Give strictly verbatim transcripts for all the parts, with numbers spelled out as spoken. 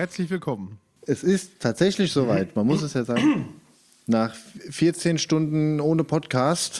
Herzlich willkommen. Es ist tatsächlich soweit, man muss es ja sagen. Nach vierzehn Stunden ohne Podcast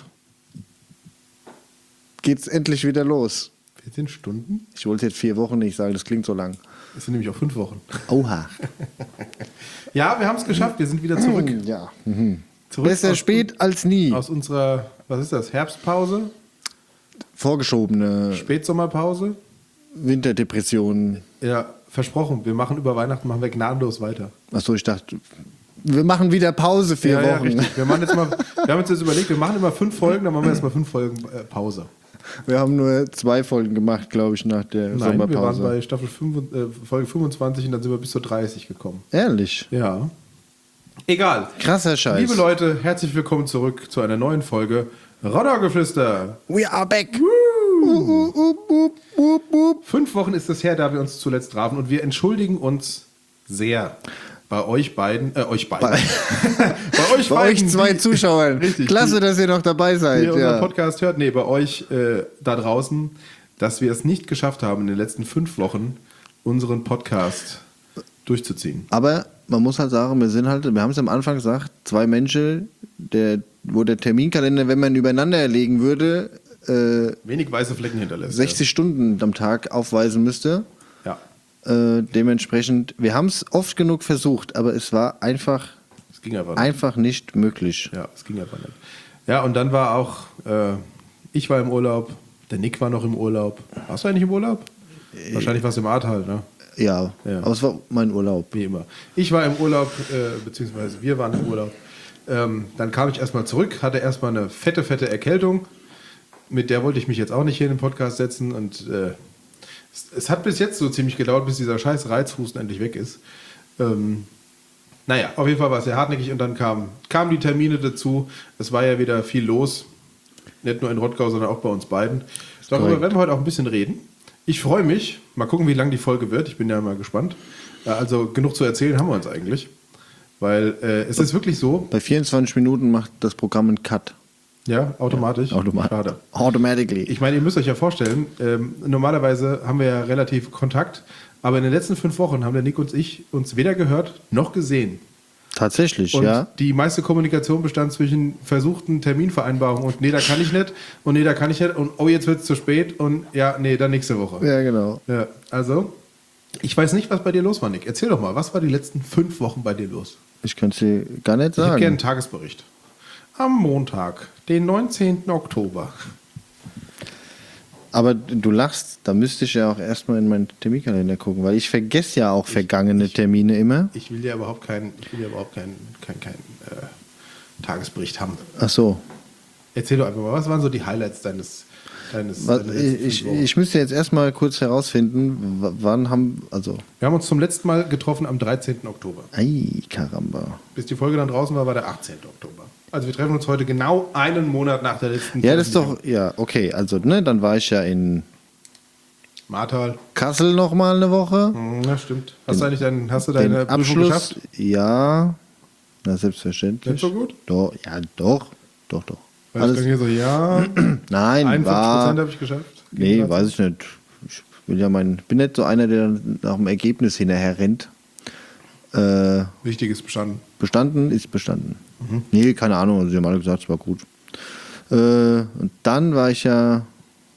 geht's endlich wieder los. vierzehn Stunden? Ich wollte jetzt vier Wochen nicht sagen, das klingt so lang. Das sind nämlich auch fünf Wochen. Oha. Ja, wir haben es geschafft, wir sind wieder zurück. Ja. Mhm. zurück Besser aus, spät als nie. Aus unserer, was ist das, Herbstpause? Vorgeschobene Spätsommerpause? Winterdepression. Ja, versprochen, wir machen über Weihnachten machen wir gnadenlos weiter. Achso, ich dachte, wir machen wieder Pause vier ja, ja, Wochen. richtig. Wir, machen jetzt mal, wir haben uns jetzt überlegt, wir machen immer fünf Folgen, dann machen wir erst mal fünf Folgen äh, Pause. Wir haben nur zwei Folgen gemacht, glaube ich, nach der Nein, Sommerpause. wir waren bei Staffel fünf, äh, Folge fünfundzwanzig und dann sind wir bis zur dreißig gekommen. Ehrlich? Ja. Egal. Krasser Scheiß. Liebe Leute, herzlich willkommen zurück zu einer neuen Folge Roddergeflüster. We are back. Fünf Wochen ist es her, da wir uns zuletzt trafen und wir entschuldigen uns sehr bei euch beiden, äh, euch beiden. Bei, bei euch bei beiden, euch zwei die, Zuschauern. Richtig, Klasse, dass ihr noch dabei seid. die ihr unseren Ja. Podcast hört. Nee, bei euch äh, da draußen, dass wir es nicht geschafft haben, in den letzten fünf Wochen unseren Podcast durchzuziehen. Aber man muss halt sagen, wir sind halt, wir haben es am Anfang gesagt, zwei Menschen, der, wo der Terminkalender, wenn man ihn übereinander legen würde, äh, Wenig weiße Flecken hinterlässt. sechzig Stunden am Tag aufweisen müsste. Ja. Äh, dementsprechend, wir haben es oft genug versucht, aber es war einfach, Es ging einfach nicht. einfach nicht möglich. Ja, es ging einfach nicht. Ja, und dann war auch, äh, ich war im Urlaub, der Nick war noch im Urlaub. Warst du eigentlich im Urlaub? Wahrscheinlich warst du im Ahrtal, ne? Ja, Ja. aber es war mein Urlaub. Wie immer. Ich war im Urlaub, äh, beziehungsweise wir waren im Urlaub. Ähm, dann kam ich erstmal zurück, hatte erstmal eine fette, fette Erkältung. Mit der wollte ich mich jetzt auch nicht hier in den Podcast setzen. Und äh, es, es hat bis jetzt so ziemlich gedauert, bis dieser scheiß Reizhusten endlich weg ist. Ähm, naja, auf jeden Fall war es sehr hartnäckig und dann kamen kamen die Termine dazu. Es war ja wieder viel los. Nicht nur in Rottgau, sondern auch bei uns beiden. Darüber korrekt. werden wir heute auch ein bisschen reden. Ich freue mich. Mal gucken, wie lang die Folge wird. Ich bin ja mal gespannt. Äh, Also genug zu erzählen haben wir uns eigentlich. Weil äh, es ist wirklich so, Bei vierundzwanzig Minuten macht das Programm einen Cut. ja, automatisch. Automat Schade. Automatically. Ich meine, ihr müsst euch ja vorstellen, ähm, normalerweise haben wir ja relativ Kontakt, aber in den letzten fünf Wochen haben der Nick und ich uns weder gehört noch gesehen. Tatsächlich, Und ja. die meiste Kommunikation bestand zwischen versuchten Terminvereinbarungen und nee, da kann ich nicht und nee, da kann ich nicht und oh, jetzt wird es zu spät und ja, nee, dann nächste Woche. Ja, genau. Ja, also, ich weiß nicht, was bei dir los war, Nick. Erzähl doch mal, was war die letzten fünf Wochen bei dir los? Ich kann es dir gar nicht Ich hätte gerne sagen. einen Tagesbericht. Am Montag, den neunzehnten Oktober. Aber du lachst, da müsste ich ja auch erstmal in meinen Terminkalender gucken, weil ich vergesse ja auch vergangene Termine immer. Ich will ja überhaupt keinen, ich will ja überhaupt keinen, keinen, keinen äh, Tagesbericht haben. Ach so. Erzähl doch einfach mal, was waren so die Highlights deines, deines, Was, deiner letzten ich, fünf Wochen? ich müsste jetzt erstmal kurz herausfinden, w- wann haben, also, Wir haben uns zum letzten Mal getroffen am dreizehnten Oktober. ei, Caramba. Bis die Folge dann draußen war, war der achtzehnten Oktober. Also wir treffen uns heute genau einen Monat nach der letzten Ja, das ist Veröffentlichung. doch, ja, okay, also, ne, dann war ich ja in Martal. Kassel nochmal eine Woche. Hm, ja, stimmt. Hast du eigentlich dein, hast du Den deine Prüfung Abschluss, geschafft? ja, na, selbstverständlich. Nicht so gut? Doch, ja, doch, doch, doch. Weil ich Alles, dann hier so, ja, nein, einundfünfzig Prozent war, habe ich geschafft. nee, weiß ich nicht. Ich will ja mein, bin nicht so einer, der nach dem Ergebnis hinterher rennt. Äh, Wichtig ist bestanden. bestanden ist bestanden. Mhm. Nee, keine Ahnung, also sie haben alle gesagt, es war gut. Äh, und dann war ich ja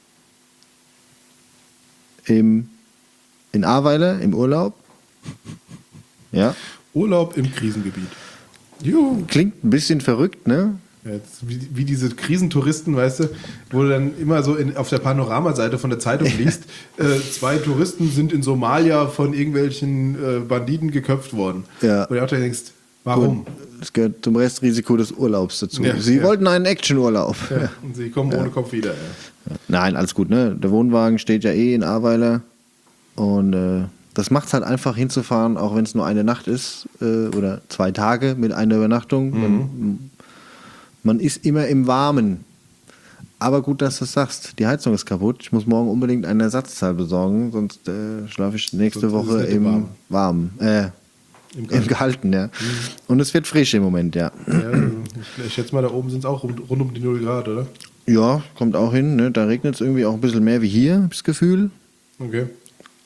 im, in Ahrweiler im Urlaub. Ja, Urlaub im Krisengebiet. Juhu. klingt ein bisschen verrückt, ne? Ja, jetzt wie, wie diese Krisentouristen, weißt du, wo du dann immer so in, auf der Panoramaseite von der Zeitung liest, äh, zwei Touristen sind in Somalia von irgendwelchen äh, Banditen geköpft worden. Ja. Und du auch denkst, warum? Gut, das gehört zum Restrisiko des Urlaubs dazu. Ja, Sie ja. wollten einen Actionurlaub. Ja, und sie kommen ohne Kopf wieder. Ja. Nein, alles gut, ne? Der Wohnwagen steht ja eh in Ahrweiler. Und äh, das macht es halt einfach hinzufahren, auch wenn es nur eine Nacht ist äh, oder zwei Tage mit einer Übernachtung. Mhm. Man, man ist immer im Warmen. Aber gut, dass du es sagst. Die Heizung ist kaputt. Ich muss morgen unbedingt eine Ersatzteil besorgen, sonst äh, schlafe ich nächste Sonst ist es Woche nicht im im Warmen. Äh, Im Im Garten. Gehalten, ja. Und es wird frisch im Moment, ja. Ja, ich, ich schätze mal, da oben sind es auch rund, rund um die null Grad, oder? Ja, kommt auch hin. Ne? Da regnet es irgendwie auch ein bisschen mehr wie hier, hab ich das Gefühl. Okay.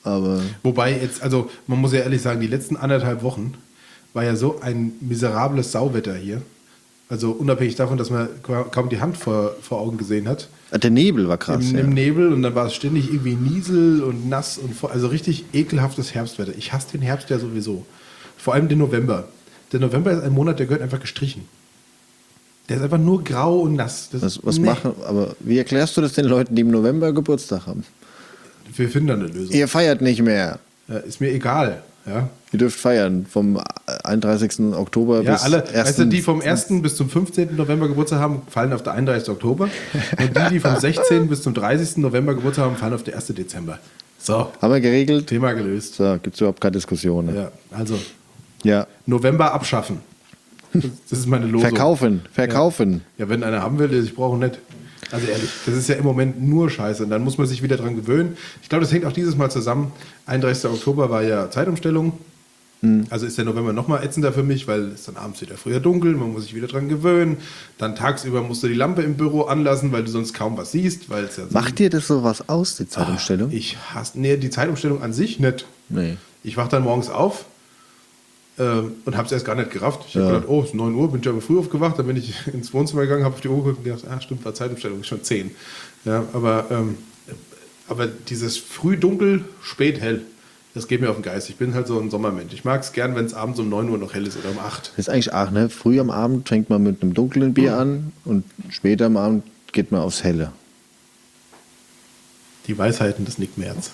Aber Wobei jetzt, also man muss ja ehrlich sagen, die letzten anderthalb Wochen war ja so ein miserables Sauwetter hier. Also unabhängig davon, dass man kaum die Hand vor, vor Augen gesehen hat. der Nebel war krass. Im, ja. Im Nebel und dann war es ständig irgendwie Niesel und nass und vor, also richtig ekelhaftes Herbstwetter. Ich hasse den Herbst ja sowieso. Vor allem den November. Der November ist ein Monat, der gehört einfach gestrichen. Der ist einfach nur grau und nass. Das, Was, was nee. machen, aber wie erklärst du das den Leuten, die im November Geburtstag haben? Wir finden da eine Lösung. Ihr feiert nicht mehr. Ja, ist mir egal. Ja, Ihr dürft feiern vom einunddreißigsten Oktober ja bis alle, weißt du, ersten die vom ersten bis zum fünfzehnten November Geburtstag haben, fallen auf den einunddreißigsten Oktober. Und die, die vom sechzehnten bis zum dreißigsten November Geburtstag haben, fallen auf den ersten Dezember. So, Haben wir geregelt? Thema gelöst. So, gibt es überhaupt keine Diskussion. Ne? Ja, also Ja. November abschaffen. Das, das ist meine Losung. Verkaufen, verkaufen. Ja, wenn einer haben will, ich brauche nicht. Also ehrlich, das ist ja im Moment nur Scheiße. Und dann muss man sich wieder dran gewöhnen. Ich glaube, das hängt auch dieses Mal zusammen. einunddreißigsten Oktober war ja Zeitumstellung. Mhm. Also ist der November noch mal ätzender für mich, weil es dann abends wieder früher dunkel, man muss sich wieder dran gewöhnen. Dann tagsüber musst du die Lampe im Büro anlassen, weil du sonst kaum was siehst. Weil es ja so Macht dir das sowas aus, die Zeitumstellung? Ah, ich hasse, nee, die Zeitumstellung an sich nicht. Nee. Ich wach dann morgens auf ähm, und habe es erst gar nicht gerafft. Ich habe Ja. gedacht, oh, es ist neun Uhr, bin ich aber früh aufgewacht. Dann bin ich ins Wohnzimmer gegangen, habe auf die Uhr geguckt und gedacht, ah, stimmt, war Zeitumstellung, ist schon zehn. Ja, aber, ähm, aber dieses früh dunkel, spät hell, das geht mir auf den Geist. Ich bin halt so ein Sommermensch. Ich mag es gern, wenn es abends um neun Uhr noch hell ist oder um acht. Das ist eigentlich auch, ne? Früh am Abend fängt man mit einem dunklen Bier an und später am Abend geht man aufs Helle. Die Weisheiten des Nick Merz.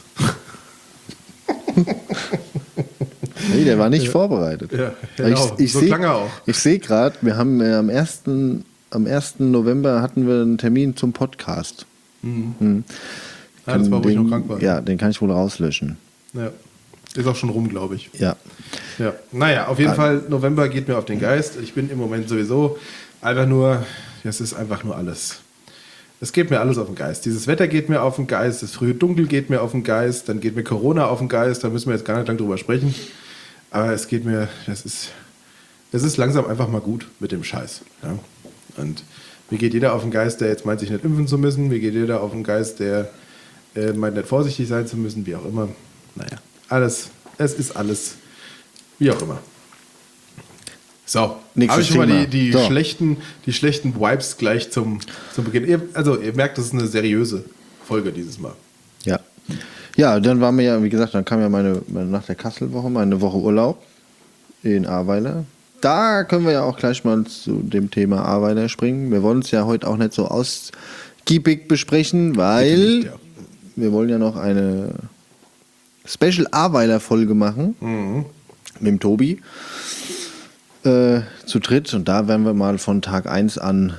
Nee, der war nicht vorbereitet. Ja, Aber genau. So seh- klang er auch. Ich sehe gerade, wir haben äh, am ersten am ersten November hatten wir einen Termin zum Podcast. Mhm. Ja, das war, wo ich noch krank war. Ja, den kann ich wohl rauslöschen. Ja. Ist auch schon rum, glaube ich. Ja. Ja. Naja, auf jeden Ah. Fall, November geht mir auf den Geist. Ich bin im Moment sowieso einfach nur, das ist einfach nur alles. Es geht mir alles auf den Geist. Dieses Wetter geht mir auf den Geist, das frühe Dunkel geht mir auf den Geist, dann geht mir Corona auf den Geist, da müssen wir jetzt gar nicht lange drüber sprechen. Aber es geht mir, das ist, es ist langsam einfach mal gut mit dem Scheiß. Ja? Und mir geht jeder auf den Geist, der jetzt meint, sich nicht impfen zu müssen. Mir geht jeder auf den Geist, der äh, meint, nicht vorsichtig sein zu müssen, wie auch immer. Naja, alles, es ist alles, wie auch immer. So, Nächstes habe ich schon mal Thema. die, die, So. schlechten, die schlechten Vibes gleich zum, zum Beginn. Ihr, also, ihr merkt, das ist eine seriöse Folge dieses Mal. Ja. Ja, dann waren wir ja, wie gesagt, dann kam ja meine, meine nach der Kasselwoche, meine Woche Urlaub in Ahrweiler. Da können wir ja auch gleich mal zu dem Thema Ahrweiler springen. Wir wollen es ja heute auch nicht so ausgiebig besprechen, weil Bitte nicht, ja. wir wollen ja noch eine Special Ahrweiler-Folge machen Mhm. mit dem Tobi äh, zu dritt. Und da werden wir mal von Tag eins an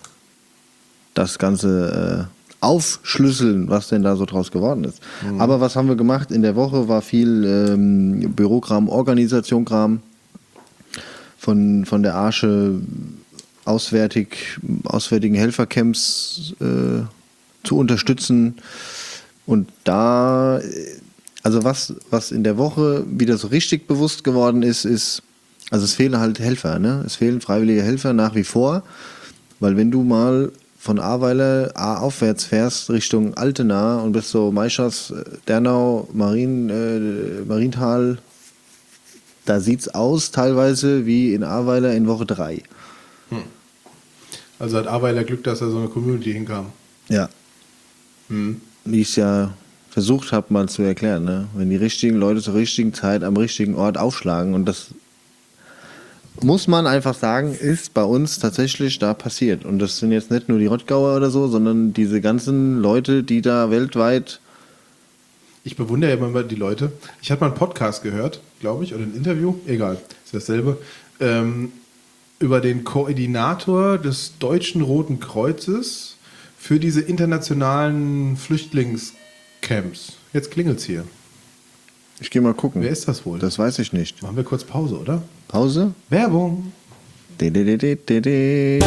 das Ganze äh, aufschlüsseln, was denn da so draus geworden ist. Mhm. Aber was haben wir gemacht? In der Woche war viel ähm, Bürokram, Organisationkram von, von der Arche, auswärtig, auswärtigen Helfercamps äh, zu unterstützen. Und da, äh, also was, was in der Woche wieder so richtig bewusst geworden ist, ist, also es fehlen halt Helfer, ne? Es fehlen freiwillige Helfer nach wie vor, weil wenn du mal von Ahrweiler A aufwärts fährst Richtung Altena und bist so Maischers, äh, Dernau, Marien, äh, Marienthal, da sieht's aus teilweise wie in Ahrweiler in Woche drei. Also hat Ahrweiler Glück, dass da so eine Community hinkam. Ja. Mhm. Wie ich es ja versucht habe mal zu erklären, ne? Wenn die richtigen Leute zur richtigen Zeit am richtigen Ort aufschlagen, und das muss man einfach sagen, ist bei uns tatsächlich da passiert. Und das sind jetzt nicht nur die Rottgauer oder so, sondern diese ganzen Leute, die da weltweit. Ich bewundere ja immer die Leute. Ich hatte mal einen Podcast gehört, glaube ich, oder ein Interview, egal, ist dasselbe, ähm, über den Koordinator des Deutschen Roten Kreuzes für diese internationalen Flüchtlingscamps. Jetzt klingelt's hier. Ich gehe mal gucken. Wer ist das wohl? Das weiß ich nicht. Machen wir kurz Pause, oder? Pause? Werbung. De, de, de, de, de, de.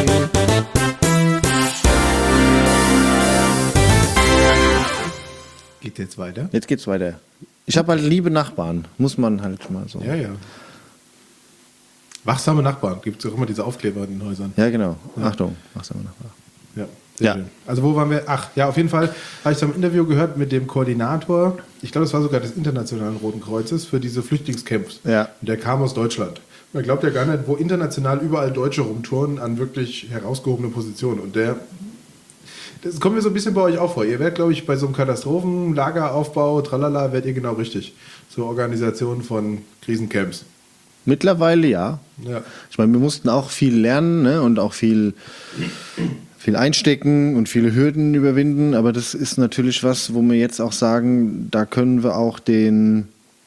Geht jetzt weiter? Jetzt geht's weiter. Ich habe halt liebe Nachbarn, muss man halt mal so. Ja, ja. Wachsame Nachbarn. Gibt es auch immer diese Aufkleber in den Häusern. Ja, genau. Achtung, mach's mal Nachbarn. Ja. Sehr Ja. schön. Also wo waren wir? Ach, ja, auf jeden Fall habe ich so ein Interview gehört mit dem Koordinator, ich glaube, das war sogar des Internationalen Roten Kreuzes, für diese Flüchtlingscamps. Ja. Und der kam aus Deutschland. Man glaubt ja gar nicht, wo international überall Deutsche rumtouren an wirklich herausgehobene Positionen. Und der, das kommt mir so ein bisschen bei euch auch vor. Ihr werdet, glaube ich, bei so einem Katastrophenlageraufbau, tralala, werdet ihr genau richtig. Zur Organisation von Krisencamps. Mittlerweile ja. Ja. Ich meine, wir mussten auch viel lernen, ne? Und auch viel, viel einstecken und viele Hürden überwinden. Aber das ist natürlich was, wo wir jetzt auch sagen, da können wir auch den,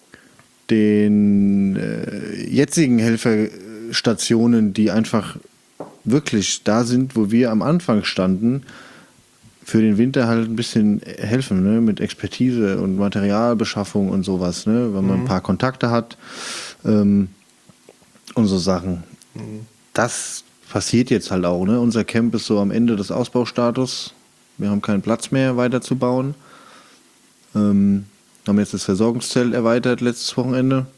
den äh, jetzigen Helferstationen, die einfach wirklich da sind, wo wir am Anfang standen, für den Winter halt ein bisschen helfen, ne? Mit Expertise und Materialbeschaffung und sowas, ne? Wenn man mhm. ein paar Kontakte hat ähm, und so Sachen. Mhm. Das passiert jetzt halt auch, ne? Unser Camp ist so am Ende des Ausbaustatus. Wir haben keinen Platz mehr weiterzubauen. Ähm, haben jetzt das Versorgungszelt erweitert letztes Wochenende.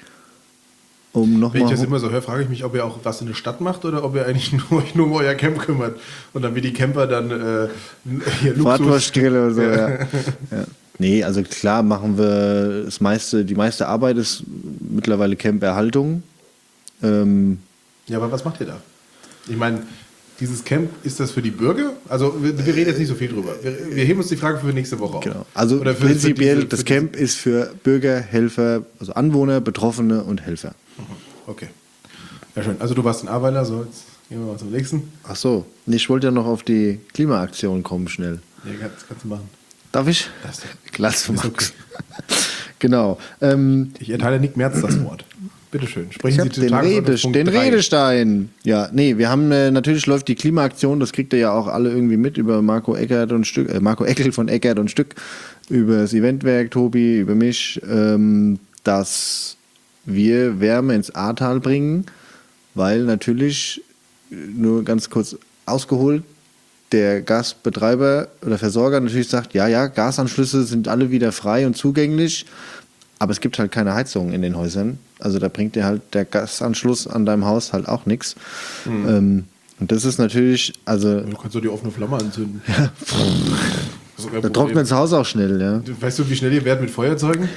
Um noch Wenn mal ich das immer so höre, frage ich mich, ob ihr auch was in der Stadt macht oder ob ihr eigentlich nur, euch nur um euer Camp kümmert und dann wie die Camper dann äh, hier Fahrtwurstgrille oder so, ja. ja. Nee, also klar machen wir das meiste, die meiste Arbeit ist mittlerweile Camperhaltung. Ähm, ja, aber was macht ihr da? Ich meine, dieses Camp, ist das für die Bürger? Also wir, wir reden jetzt nicht so viel drüber. Wir, wir heben uns die Frage für nächste Woche auf. Genau. Also oder für, prinzipiell, für diese, das für Camp ist für Bürger, Helfer, also Anwohner, Betroffene und Helfer. Okay. Ja, schön. Also du warst ein Arbeiter, so jetzt gehen wir mal zum nächsten. Ach so, ich wollte ja noch auf die Klimaaktion kommen, schnell. Ja, kannst, kannst du machen. Darf ich? Das Klasse, Max. okay. Genau. Ähm, ich erteile Nick Merz das Wort. Bitte schön. Sprechen ich Sie den, Rede, den Redestein. Ja, nee, wir haben äh, natürlich läuft die Klimaaktion, das kriegt ihr ja auch alle irgendwie mit über Marco Eckert und Stück, äh, Marco Eckel von Eckert und Stück, über das Eventwerk, Tobi, über mich, ähm, dass wir Wärme ins Ahrtal bringen, weil natürlich, nur ganz kurz ausgeholt, der Gasbetreiber oder Versorger natürlich sagt, ja, ja, Gasanschlüsse sind alle wieder frei und zugänglich, aber es gibt halt keine Heizung in den Häusern. Also da bringt dir halt der Gasanschluss an deinem Haus halt auch nichts. Mhm. Ähm, und das ist natürlich, also... Du kannst doch die offene Flamme anzünden. Ja. Da trocknet das Haus auch schnell, ja. Weißt du, wie schnell ihr werdet mit Feuerzeugen?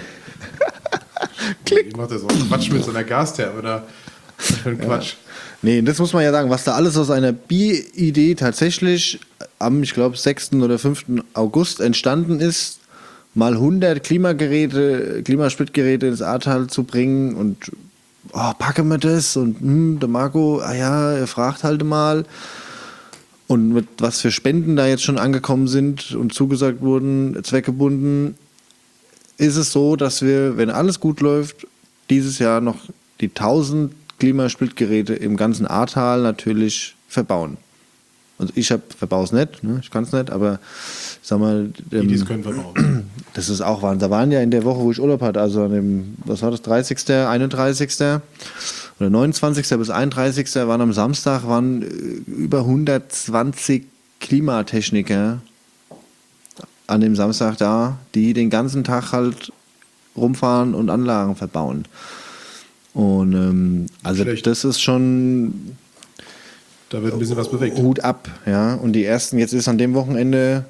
Klick. Ich mach das so einen Quatsch mit so einer Gastherme da. Für einen Quatsch. Ja. Nee, das muss man ja sagen, was da alles aus einer Bi-Idee tatsächlich am, ich glaube, sechsten oder fünften August entstanden ist, mal hundert Klimageräte, Klimasplitgeräte ins Ahrtal zu bringen und oh, packen wir das und hm, der Marco, ah ja, er fragt halt mal. Und mit was für Spenden da jetzt schon angekommen sind und zugesagt wurden, zweckgebunden, ist es so, dass wir, wenn alles gut läuft, dieses Jahr noch die tausend Klimasplitgeräte im ganzen Ahrtal natürlich verbauen. Also ich verbaue es nicht, ne? Ich kann es nicht, aber sag mal... Ähm, die, die es können, verbauen. Das ist auch Wahnsinn. Da waren ja in der Woche, wo ich Urlaub hatte, also an dem, was war das, dreißigsten, einunddreißigsten oder neunundzwanzigsten bis einunddreißigsten waren am Samstag, waren über hundertzwanzig Klimatechniker an dem Samstag da, die den ganzen Tag halt rumfahren und Anlagen verbauen. Und ähm, also Schlecht. Das ist schon... Da wird ein bisschen was bewegt. Hut ab, ja. Und die ersten, jetzt ist an dem Wochenende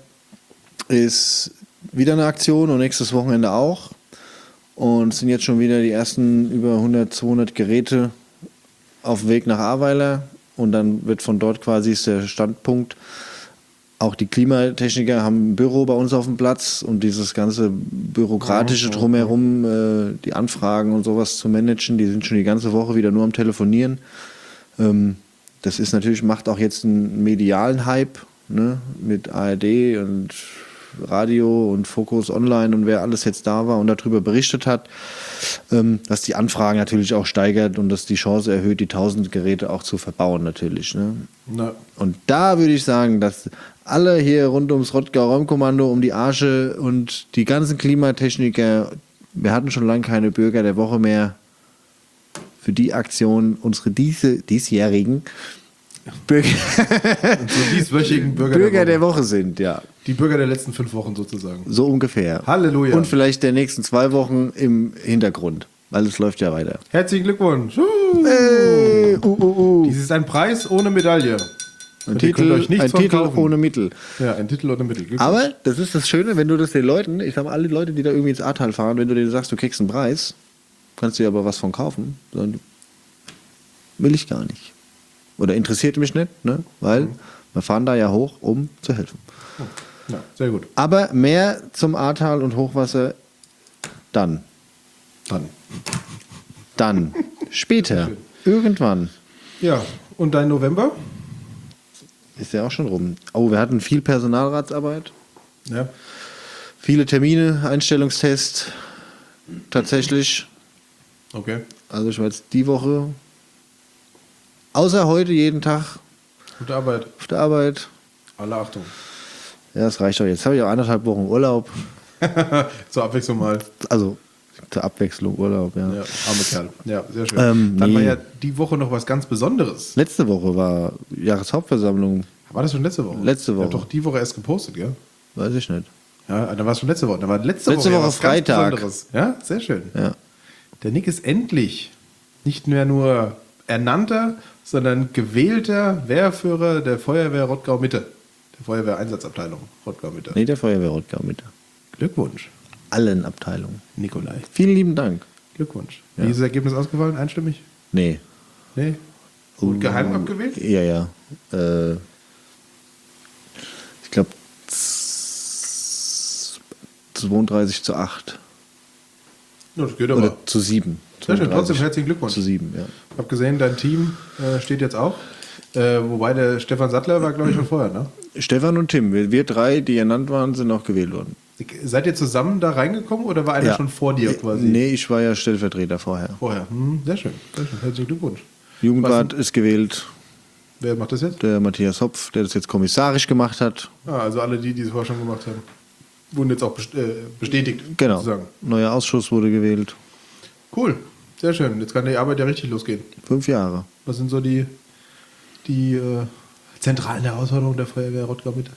ist wieder eine Aktion und nächstes Wochenende auch. Und es sind jetzt schon wieder die ersten über hundert, zweihundert Geräte auf dem Weg nach Ahrweiler. Und dann wird von dort quasi ist der Standpunkt. Auch die Klimatechniker haben ein Büro bei uns auf dem Platz und dieses ganze bürokratische Drumherum, äh, die Anfragen und sowas zu managen, die sind schon die ganze Woche wieder nur am Telefonieren. Ähm, Das ist natürlich, macht auch jetzt einen medialen Hype, ne, mit A R D und Radio und Focus Online und wer alles jetzt da war und darüber berichtet hat, ähm, dass die Anfragen natürlich auch steigert und dass die Chance erhöht, die tausend Geräte auch zu verbauen natürlich. Ne? Na. Und da würde ich sagen, dass alle hier rund ums Rottgau Räumkommando, um die Arsche und die ganzen Klimatechniker, wir hatten schon lange keine Bürger der Woche mehr, für die Aktion unsere diese, diesjährigen Bürger, so dieswöchigen Bürger, Bürger der, Woche. der Woche sind, ja. Die Bürger der letzten fünf Wochen sozusagen. So ungefähr. Halleluja. Und vielleicht der nächsten zwei Wochen im Hintergrund, weil es läuft ja weiter. Herzlichen Glückwunsch. Uh. Hey, uh, uh, uh. Dies ist ein Preis ohne Medaille. Ein Und ihr könnt Titel, euch nichts ein von Titel kaufen. ohne Mittel. Ja, ein Titel ohne Mittel. Glückwunsch. Aber das ist das Schöne, wenn du das den Leuten, ich sag mal, alle Leute, die da irgendwie ins Ahrtal fahren, wenn du denen sagst, du kriegst einen Preis, kannst du dir aber was von kaufen, sondern will ich gar nicht. Oder interessiert mich nicht, ne? Weil mhm. wir fahren da ja hoch, um zu helfen. Ja, sehr gut. Aber mehr zum Ahrtal und Hochwasser dann. Dann. Dann. Später. Irgendwann. Ja, und dein November? Ist ja auch schon rum. Oh, wir hatten viel Personalratsarbeit. Ja. Viele Termine, Einstellungstest. Tatsächlich. Okay. Also ich war jetzt die Woche, außer heute jeden Tag Gute Arbeit. auf der Arbeit. Alle Achtung. Ja, das reicht doch. Jetzt habe ich auch anderthalb Wochen Urlaub. Zur Abwechslung mal. Also zur Abwechslung Urlaub, ja. Ja, arme Kerl. Ja, sehr schön. Ähm, Dann nee. war ja die Woche noch was ganz Besonderes. Letzte Woche war Jahreshauptversammlung. War das schon letzte Woche? Letzte Woche. Ich hab doch die Woche erst gepostet, gell? Weiß ich nicht. Ja, dann war es schon letzte Woche. Dann war letzte, Letzte Woche, ja Woche was Freitag. Ganz Besonderes. Ja, sehr schön. Ja. Der Nick ist endlich nicht mehr nur ernannter, sondern gewählter Wehrführer der Feuerwehr Rottgau-Mitte. Der Feuerwehreinsatzabteilung Rottgau-Mitte. Nee, der Feuerwehr Rottgau mit. Glückwunsch, Allen Abteilungen. Nikolai. Vielen lieben Dank. Glückwunsch. Ja. Wie ist das Ergebnis ausgefallen? Einstimmig? Nee. Nee? Und geheim abgewählt? Ja, ja. Äh, ich glaube zweiunddreißig zu acht. Ja, das geht aber. Oder zu sieben. Sehr schön, trotzdem zweiunddreißig herzlichen Glückwunsch. Zu sieben, ja. Ich habe gesehen, dein Team äh, steht jetzt auch. Äh, wobei der Stefan Sattler war, glaube ich, schon vorher, ne? Stefan und Tim, wir, wir drei, die ernannt waren, sind auch gewählt worden. Seid ihr zusammen da reingekommen oder war einer Ja. schon vor dir quasi? Nee, ich war ja Stellvertreter vorher. Vorher. Hm, sehr schön. Sehr schön. Herzlichen Glückwunsch. Jugendwart ist gewählt, Wer macht das jetzt? der Matthias Hopf, der das jetzt kommissarisch gemacht hat. Ah, also alle die, die es vorher schon gemacht haben, wurden jetzt auch best- äh, bestätigt. Genau. Sozusagen. Neuer Ausschuss wurde gewählt. Cool. Sehr schön. Jetzt kann die Arbeit ja richtig losgehen. Fünf Jahre. Was sind so die, die äh, zentralen Herausforderungen der Feuerwehr Rottgau-Mitte?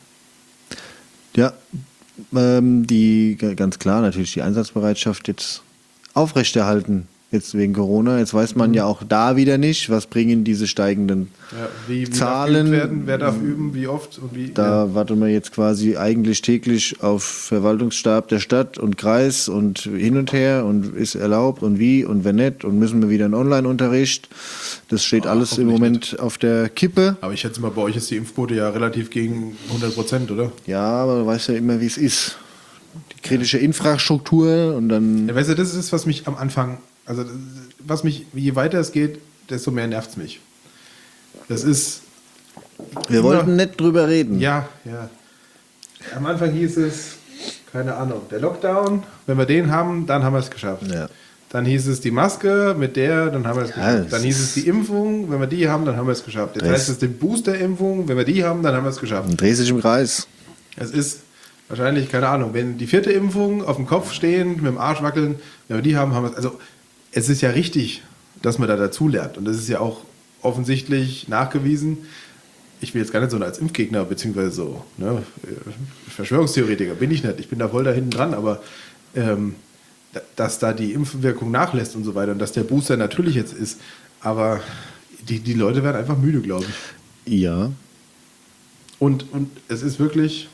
Ja, ähm, die g- ganz klar natürlich die Einsatzbereitschaft jetzt aufrechterhalten, jetzt wegen Corona. Jetzt weiß man ja auch da wieder nicht, was bringen diese steigenden Ja, wie, wie Zahlen. darf geübt werden? Wer darf üben? Wie oft? Und wie? Da warten wir jetzt quasi eigentlich täglich auf Verwaltungsstab der Stadt und Kreis und hin und her und ist erlaubt und wie und wenn nicht und müssen wir wieder in Online-Unterricht. Das steht Ah, alles im hoffentlich Moment auf der Kippe. Aber ich schätze mal, bei euch ist die Impfquote ja relativ gegen hundert Prozent, oder? Ja, aber du weißt ja immer, wie es ist. Die kritische Infrastruktur und dann... Ja, weißt du, das ist, was mich am Anfang, also was mich, je weiter es geht, desto mehr nervt es mich. Das ist. Wir immer- wollten nicht drüber reden. Ja, ja. Am Anfang hieß es, keine Ahnung, der Lockdown, wenn wir den haben, dann haben wir es geschafft. Ja. Dann hieß es die Maske mit der, dann haben wir es Ja, geschafft. das Dann hieß es die Impfung, wenn wir die haben, dann haben wir es geschafft. Jetzt Das- heißt es die Booster-Impfung, wenn wir die haben, dann haben wir es geschafft. Dann drehst du dich im Kreis. Es ist wahrscheinlich, keine Ahnung, wenn die vierte Impfung auf dem Kopf stehen, mit dem Arsch wackeln, wenn wir die haben, haben wir es. Also, es ist ja richtig, dass man da dazulernt. Und das ist ja auch offensichtlich nachgewiesen. Ich will jetzt gar nicht so als Impfgegner, beziehungsweise so, ne, Verschwörungstheoretiker bin ich nicht. Ich bin da voll da hinten dran, aber ähm, da- dass da die Impfwirkung nachlässt und so weiter und dass der Booster natürlich jetzt ist. Aber die, die Leute werden einfach müde, glaube ich. Ja. Und, und es ist wirklich,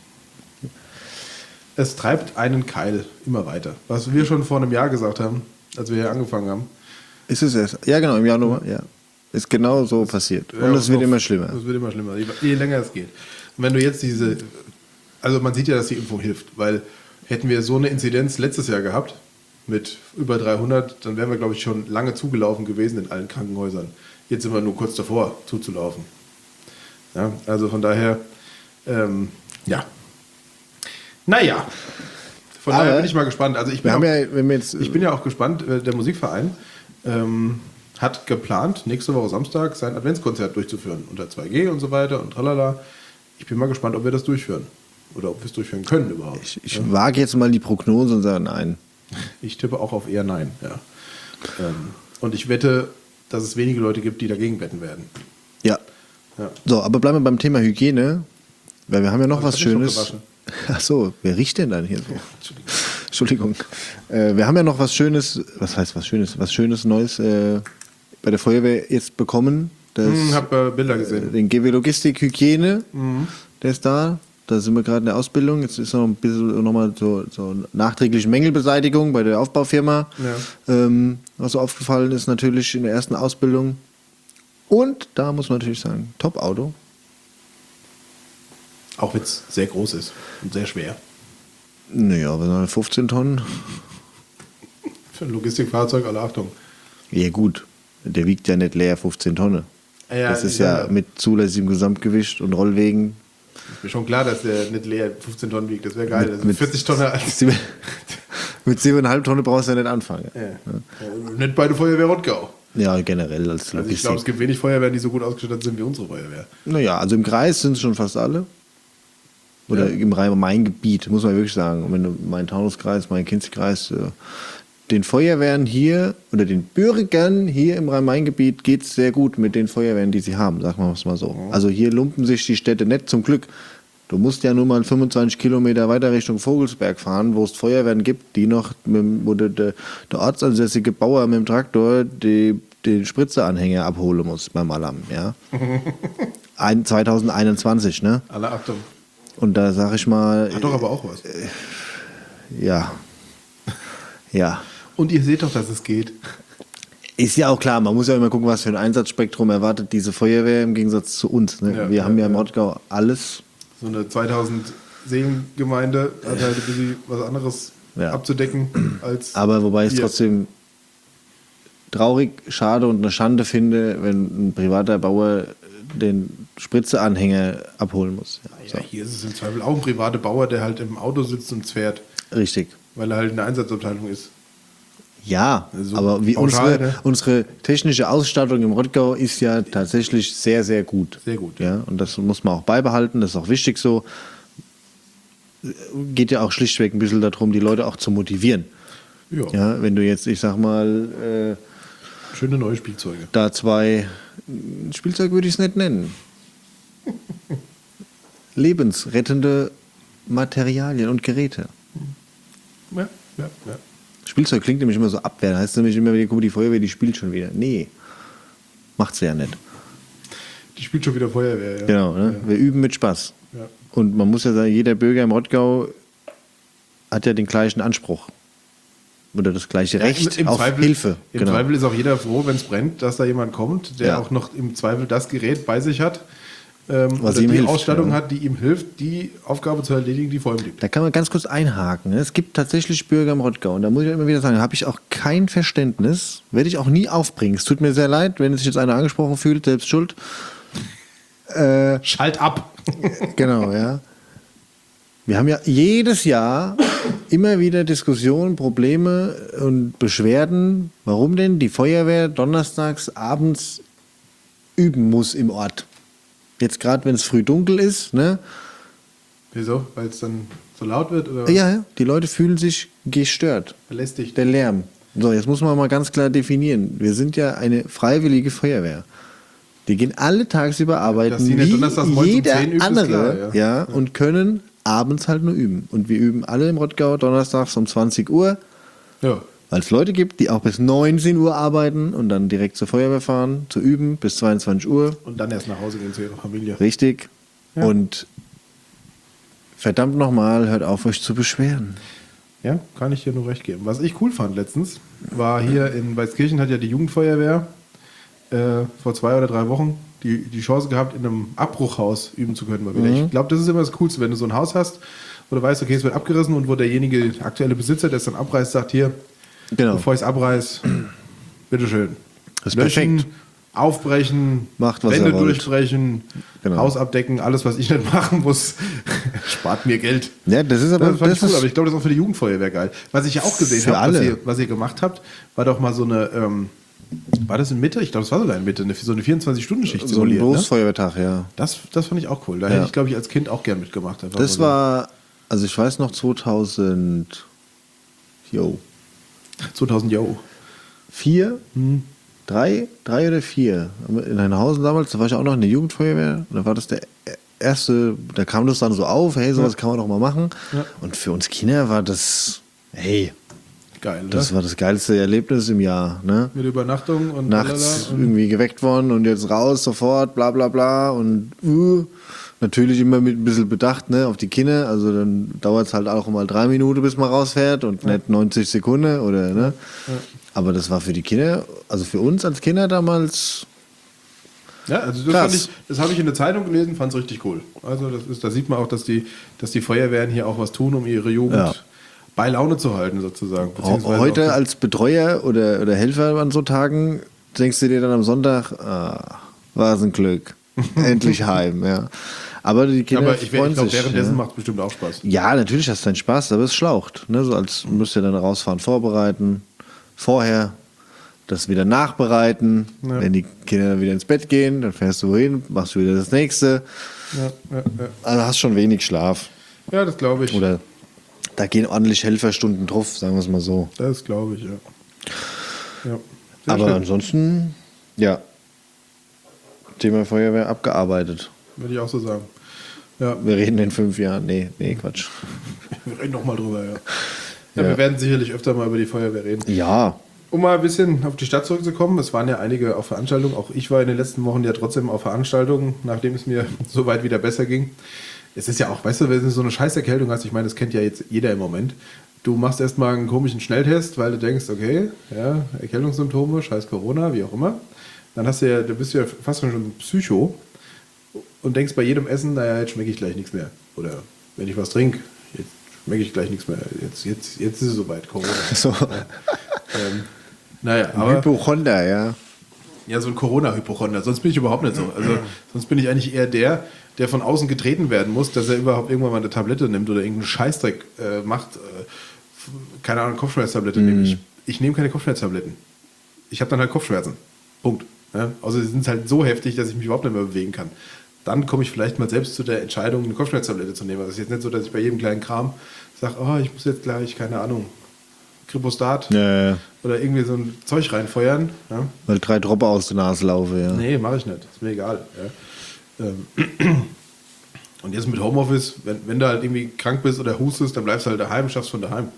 es treibt einen Keil immer weiter. Was wir schon vor einem Jahr gesagt haben, als wir hier angefangen haben. Ist es erst? Ja, genau, im Januar, ja. Ist genau so passiert. Und Ja, es wird noch- immer schlimmer. Es wird immer schlimmer, je, je länger es geht. Und wenn du jetzt diese, also man sieht ja, dass die Impfung hilft, weil hätten wir so eine Inzidenz letztes Jahr gehabt, mit über dreihundert, dann wären wir, glaube ich, schon lange zugelaufen gewesen in allen Krankenhäusern. Jetzt sind wir nur kurz davor, zuzulaufen. Ja, also von daher, ähm, ja. Naja, von Aber daher bin ich mal gespannt. Also ich bin, Wir haben auch, ja, wenn wir jetzt... ich bin ja auch gespannt, äh, der Musikverein ähm, hat geplant, nächste Woche Samstag sein Adventskonzert durchzuführen, unter zwei G und so weiter und tralala. Ich bin mal gespannt, ob wir das durchführen. Oder ob wir es durchführen können überhaupt. ich ich wage jetzt mal die Prognose und sage nein. Ich tippe auch auf eher Nein, ja. Ähm, und ich wette, dass es wenige Leute gibt, die dagegen wetten werden. Ja. Ja. So, aber bleiben wir beim Thema Hygiene, weil wir haben ja noch Aber was das hat mich Schönes. doch gewaschen. Ach so, wer riecht denn dann hier so? Entschuldigung. Entschuldigung. Äh, wir haben ja noch was Schönes, was heißt was Schönes, was Schönes Neues äh, bei der Feuerwehr jetzt bekommen. Das, Hm, hab äh, Bilder gesehen. Den G W Logistik Hygiene, mhm. der ist da. Da sind wir gerade in der Ausbildung. Jetzt ist noch ein bisschen nochmal so, so nachträgliche Mängelbeseitigung bei der Aufbaufirma. Ja. Ähm, was so aufgefallen ist natürlich in der ersten Ausbildung. Und da muss man natürlich sagen, Top-Auto. Auch wenn es sehr groß ist und sehr schwer. Naja, wir sind fünfzehn Tonnen. Für ein Logistikfahrzeug, alle Achtung. Ja gut, der wiegt ja nicht leer fünfzehn Tonnen. Ja, das ist ja, ja mit zulässigem Gesamtgewicht und Rollwegen. Ist mir schon klar, dass der nicht leer fünfzehn Tonnen wiegt. Das wäre geil. Mit, mit vierzig Tonnen als mit sieben Komma fünf Tonnen brauchst du ja nicht anfangen. Ja. Ja. Nicht bei der Feuerwehr Rottgau. Ja, generell als Logistik. Also ich glaube, es gibt wenig Feuerwehren, die so gut ausgestattet sind wie unsere Feuerwehr. Naja, also im Kreis sind es schon fast alle. Oder ja. im Rhein-Main-Gebiet, muss man wirklich sagen. Und wenn du meinen Taunuskreis, meinen Kinzigkreis, äh, den Feuerwehren hier oder den Bürgern hier im Rhein-Main-Gebiet geht es sehr gut mit den Feuerwehren, die sie haben, sagen wir es mal so. Mhm. Also hier lumpen sich die Städte nicht, zum Glück. Du musst ja nur mal fünfundzwanzig Kilometer weiter Richtung Vogelsberg fahren, wo es Feuerwehren gibt, die noch, mit, wo der, der, der ortsansässige Bauer mit dem Traktor die, den Spritzeanhänger abholen muss beim Alarm. Ja? Ein, zwanzig einundzwanzig, ne? Alle Achtung. Und da sag ich mal... Hat doch aber auch was. Äh, ja. Ja. Und ihr seht doch, dass es geht. Ist ja auch klar, man muss ja immer gucken, was für ein Einsatzspektrum erwartet diese Feuerwehr im Gegensatz zu uns. Ne? Ja, Wir ja, haben ja im ja. Rottgau alles. So eine zweitausend Seelengemeinde hat halt ein bisschen was anderes ja. abzudecken als. Aber wobei ich es hier. trotzdem traurig, schade und eine Schande finde, wenn ein privater Bauer den Spritzeanhänger abholen muss. Ja, ja, so. Hier ist es im Zweifel auch ein privater Bauer, der halt im Auto sitzt und fährt. Richtig. Weil er halt in der Einsatzabteilung ist. Ja, also aber wie pauschal, unsere, ne? unsere technische Ausstattung im Rottgau ist ja tatsächlich sehr, sehr gut. Sehr gut. Ja, und das muss man auch beibehalten, das ist auch wichtig so. Geht ja auch schlichtweg ein bisschen darum, die Leute auch zu motivieren. Ja. Ja, wenn du jetzt, ich sag mal... Äh, schöne neue Spielzeuge. Da zwei... Spielzeug würde ich es nicht nennen. Lebensrettende Materialien und Geräte. Ja, ja, ja. Spielzeug klingt nämlich immer so abwehr. Da heißt es nämlich immer wieder, guck, die Feuerwehr, die spielt schon wieder. Nee, macht sie ja nicht. Die spielt schon wieder Feuerwehr, ja. Genau, ne? Ja. Wir üben mit Spaß. Ja. Und man muss ja sagen, jeder Bürger im Rottgau hat ja den gleichen Anspruch. Oder das gleiche Recht ja, im, im auf Zweifel, Hilfe. Im genau. Zweifel ist auch jeder froh, wenn es brennt, dass da jemand kommt, der ja. auch noch im Zweifel das Gerät bei sich hat. Ähm, Was oder ihm die hilft, Ausstattung ja. hat, die ihm hilft, die Aufgabe zu erledigen, die vor ihm liegt. Da kann man ganz kurz einhaken. Es gibt tatsächlich Bürger im Rottgau. Und da muss ich immer wieder sagen, da habe ich auch kein Verständnis. Werde ich auch nie aufbringen. Es tut mir sehr leid, wenn sich jetzt einer angesprochen fühlt, selbst schuld. Äh, Schalt ab. Genau, ja. Wir haben ja jedes Jahr immer wieder Diskussionen, Probleme und Beschwerden, warum denn die Feuerwehr donnerstags abends üben muss im Ort. Jetzt gerade, wenn es früh dunkel ist, ne? Wieso? Weil es dann so laut wird? Oder? Ja, ja, die Leute fühlen sich gestört. Belästigt. Der Lärm. So, jetzt muss man mal ganz klar definieren. Wir sind ja eine freiwillige Feuerwehr. Die gehen alle tagsüber arbeiten, Dass die nicht donnerstags morgens um jeder zehn übt, andere, ist klar, ja. ja. Ja, und können abends halt nur üben. Und wir üben alle im Rottgau donnerstags um zwanzig Uhr. Ja. Weil es Leute gibt, die auch bis neunzehn Uhr arbeiten und dann direkt zur Feuerwehr fahren, zu üben, bis zweiundzwanzig Uhr. Und dann erst nach Hause gehen zu ihrer Familie. Richtig. Ja. Und verdammt nochmal, hört auf, euch zu beschweren. Ja, kann ich dir nur recht geben. Was ich cool fand letztens, war hier in Weißkirchen hat ja die Jugendfeuerwehr äh, vor zwei oder drei Wochen die, die Chance gehabt, in einem Abbruchhaus üben zu können. Mal wieder. Mhm. Ich glaube, das ist immer das Coolste, wenn du so ein Haus hast, wo du weißt, okay, es wird abgerissen und wo derjenige, der aktuelle Besitzer, der es dann abreißt, sagt, hier, Genau. bevor ich es abreiß, bitteschön. Das ist Löschen, perfekt. Aufbrechen, Macht, was Wände ihr wollt. durchbrechen, Genau. Haus abdecken, alles, was ich nicht machen muss, spart mir Geld. Ja, das ist aber Das fand das ich cool, ist aber ich glaube, das ist auch für die Jugendfeuerwehr geil. Was ich ja auch gesehen Für habe, was alle. ihr, was ihr gemacht habt, war doch mal so eine, ähm, war das in Mitte? Ich glaube, das war sogar in Mitte, eine, so eine vierundzwanzig-Stunden-Schicht so ein simuliert. Ne? Berufsfeuerwehrtag, ja. Das, das fand ich auch cool. Da Ja. hätte ich, glaube ich, als Kind auch gern mitgemacht. Einfach Das mal war, also ich weiß noch, zweitausend, jo, so. zweitausend, yo. vier, drei, drei oder vier. In Heinhausen damals, da war ich auch noch in der Jugendfeuerwehr. Da war das der erste, da kam das dann so auf, hey, sowas Ja. kann man doch mal machen. Ja. Und für uns Kinder war das, hey, Geil, ne? Das war das geilste Erlebnis im Jahr. Ne? Mit Übernachtung und nachts lalala und irgendwie geweckt worden und jetzt raus sofort, bla bla bla. Und uh, natürlich immer mit ein bisschen Bedacht, ne, auf die Kinder. Also dann dauert es halt auch mal drei Minuten, bis man rausfährt und ja. nicht neunzig Sekunden. Oder, ne? Ja. Aber das war für die Kinder, also für uns als Kinder damals. Ja, also das, fand ich, das habe ich in der Zeitung gelesen, fand es richtig cool. Also das ist, da sieht man auch, dass die, dass die Feuerwehren hier auch was tun, um ihre Jugend ja. bei Laune zu halten, sozusagen. Heute als Betreuer oder, oder Helfer an so Tagen denkst du dir dann am Sonntag, ah, war es ein Glück, endlich heim. Ja. Aber die Kinder aber ich, freuen ich glaube, sich. Währenddessen Ja. macht es bestimmt auch Spaß. Ja, natürlich hast du deinen Spaß, aber es schlaucht. Ne? So als müsst ihr dann rausfahren, vorbereiten, vorher das wieder nachbereiten. Ja. Wenn die Kinder dann wieder ins Bett gehen, dann fährst du hin, machst du wieder das nächste. Ja, ja, ja. Also hast schon wenig Schlaf. Ja, das glaube ich. Oder da gehen ordentlich Helferstunden drauf, sagen wir es mal so. Das glaube ich, ja. ja. Aber schön. Ansonsten, ja, Thema Feuerwehr abgearbeitet. Würde ich auch so sagen. Ja. Wir reden in fünf Jahren. Nee, nee, Quatsch. Wir reden noch mal drüber, ja. ja. Ja, wir werden sicherlich öfter mal über die Feuerwehr reden. Ja. Um mal ein bisschen auf die Stadt zurückzukommen, es waren ja einige auf Veranstaltungen, auch ich war in den letzten Wochen ja trotzdem auf Veranstaltungen, nachdem es mir so weit wieder besser ging. Es ist ja auch, weißt du, wenn du so eine Scheißerkältung hast, ich meine, das kennt ja jetzt jeder im Moment, du machst erstmal einen komischen Schnelltest, weil du denkst, okay, ja, Erkältungssymptome, scheiß Corona, wie auch immer. Dann hast du ja, du bist ja fast schon ein Psycho und denkst bei jedem Essen, naja, jetzt schmecke ich gleich nichts mehr. Oder wenn ich was trinke, jetzt schmecke ich gleich nichts mehr. Jetzt, jetzt, jetzt ist es soweit, Corona. So. Ja. Ähm, Naja, aber. Hypochonder, ja. Ja, so ein Corona-Hypochonder. Sonst bin ich überhaupt nicht so. Also, sonst bin ich eigentlich eher der, der von außen getreten werden muss, dass er überhaupt irgendwann mal eine Tablette nimmt oder irgendeinen Scheißdreck äh, macht. Äh, keine Ahnung, Kopfschmerztablette mm. nehme ich. Ich nehme keine Kopfschmerztabletten. Ich habe dann halt Kopfschmerzen. Punkt. Ja? Also, sie sind halt so heftig, dass ich mich überhaupt nicht mehr bewegen kann. Dann komme ich vielleicht mal selbst zu der Entscheidung, eine Kopfschmerztablette zu nehmen. Also, es ist jetzt nicht so, dass ich bei jedem kleinen Kram sage, oh, ich muss jetzt gleich, keine Ahnung, Kripostat ja, ja. oder irgendwie so ein Zeug reinfeuern. Ja? Weil drei Dropper aus der Nase laufen, ja. Nee, mache ich nicht. Ist mir egal. Ja. Ähm. Und jetzt mit Homeoffice, wenn, wenn du halt irgendwie krank bist oder hustest, dann bleibst du halt daheim, schaffst von daheim.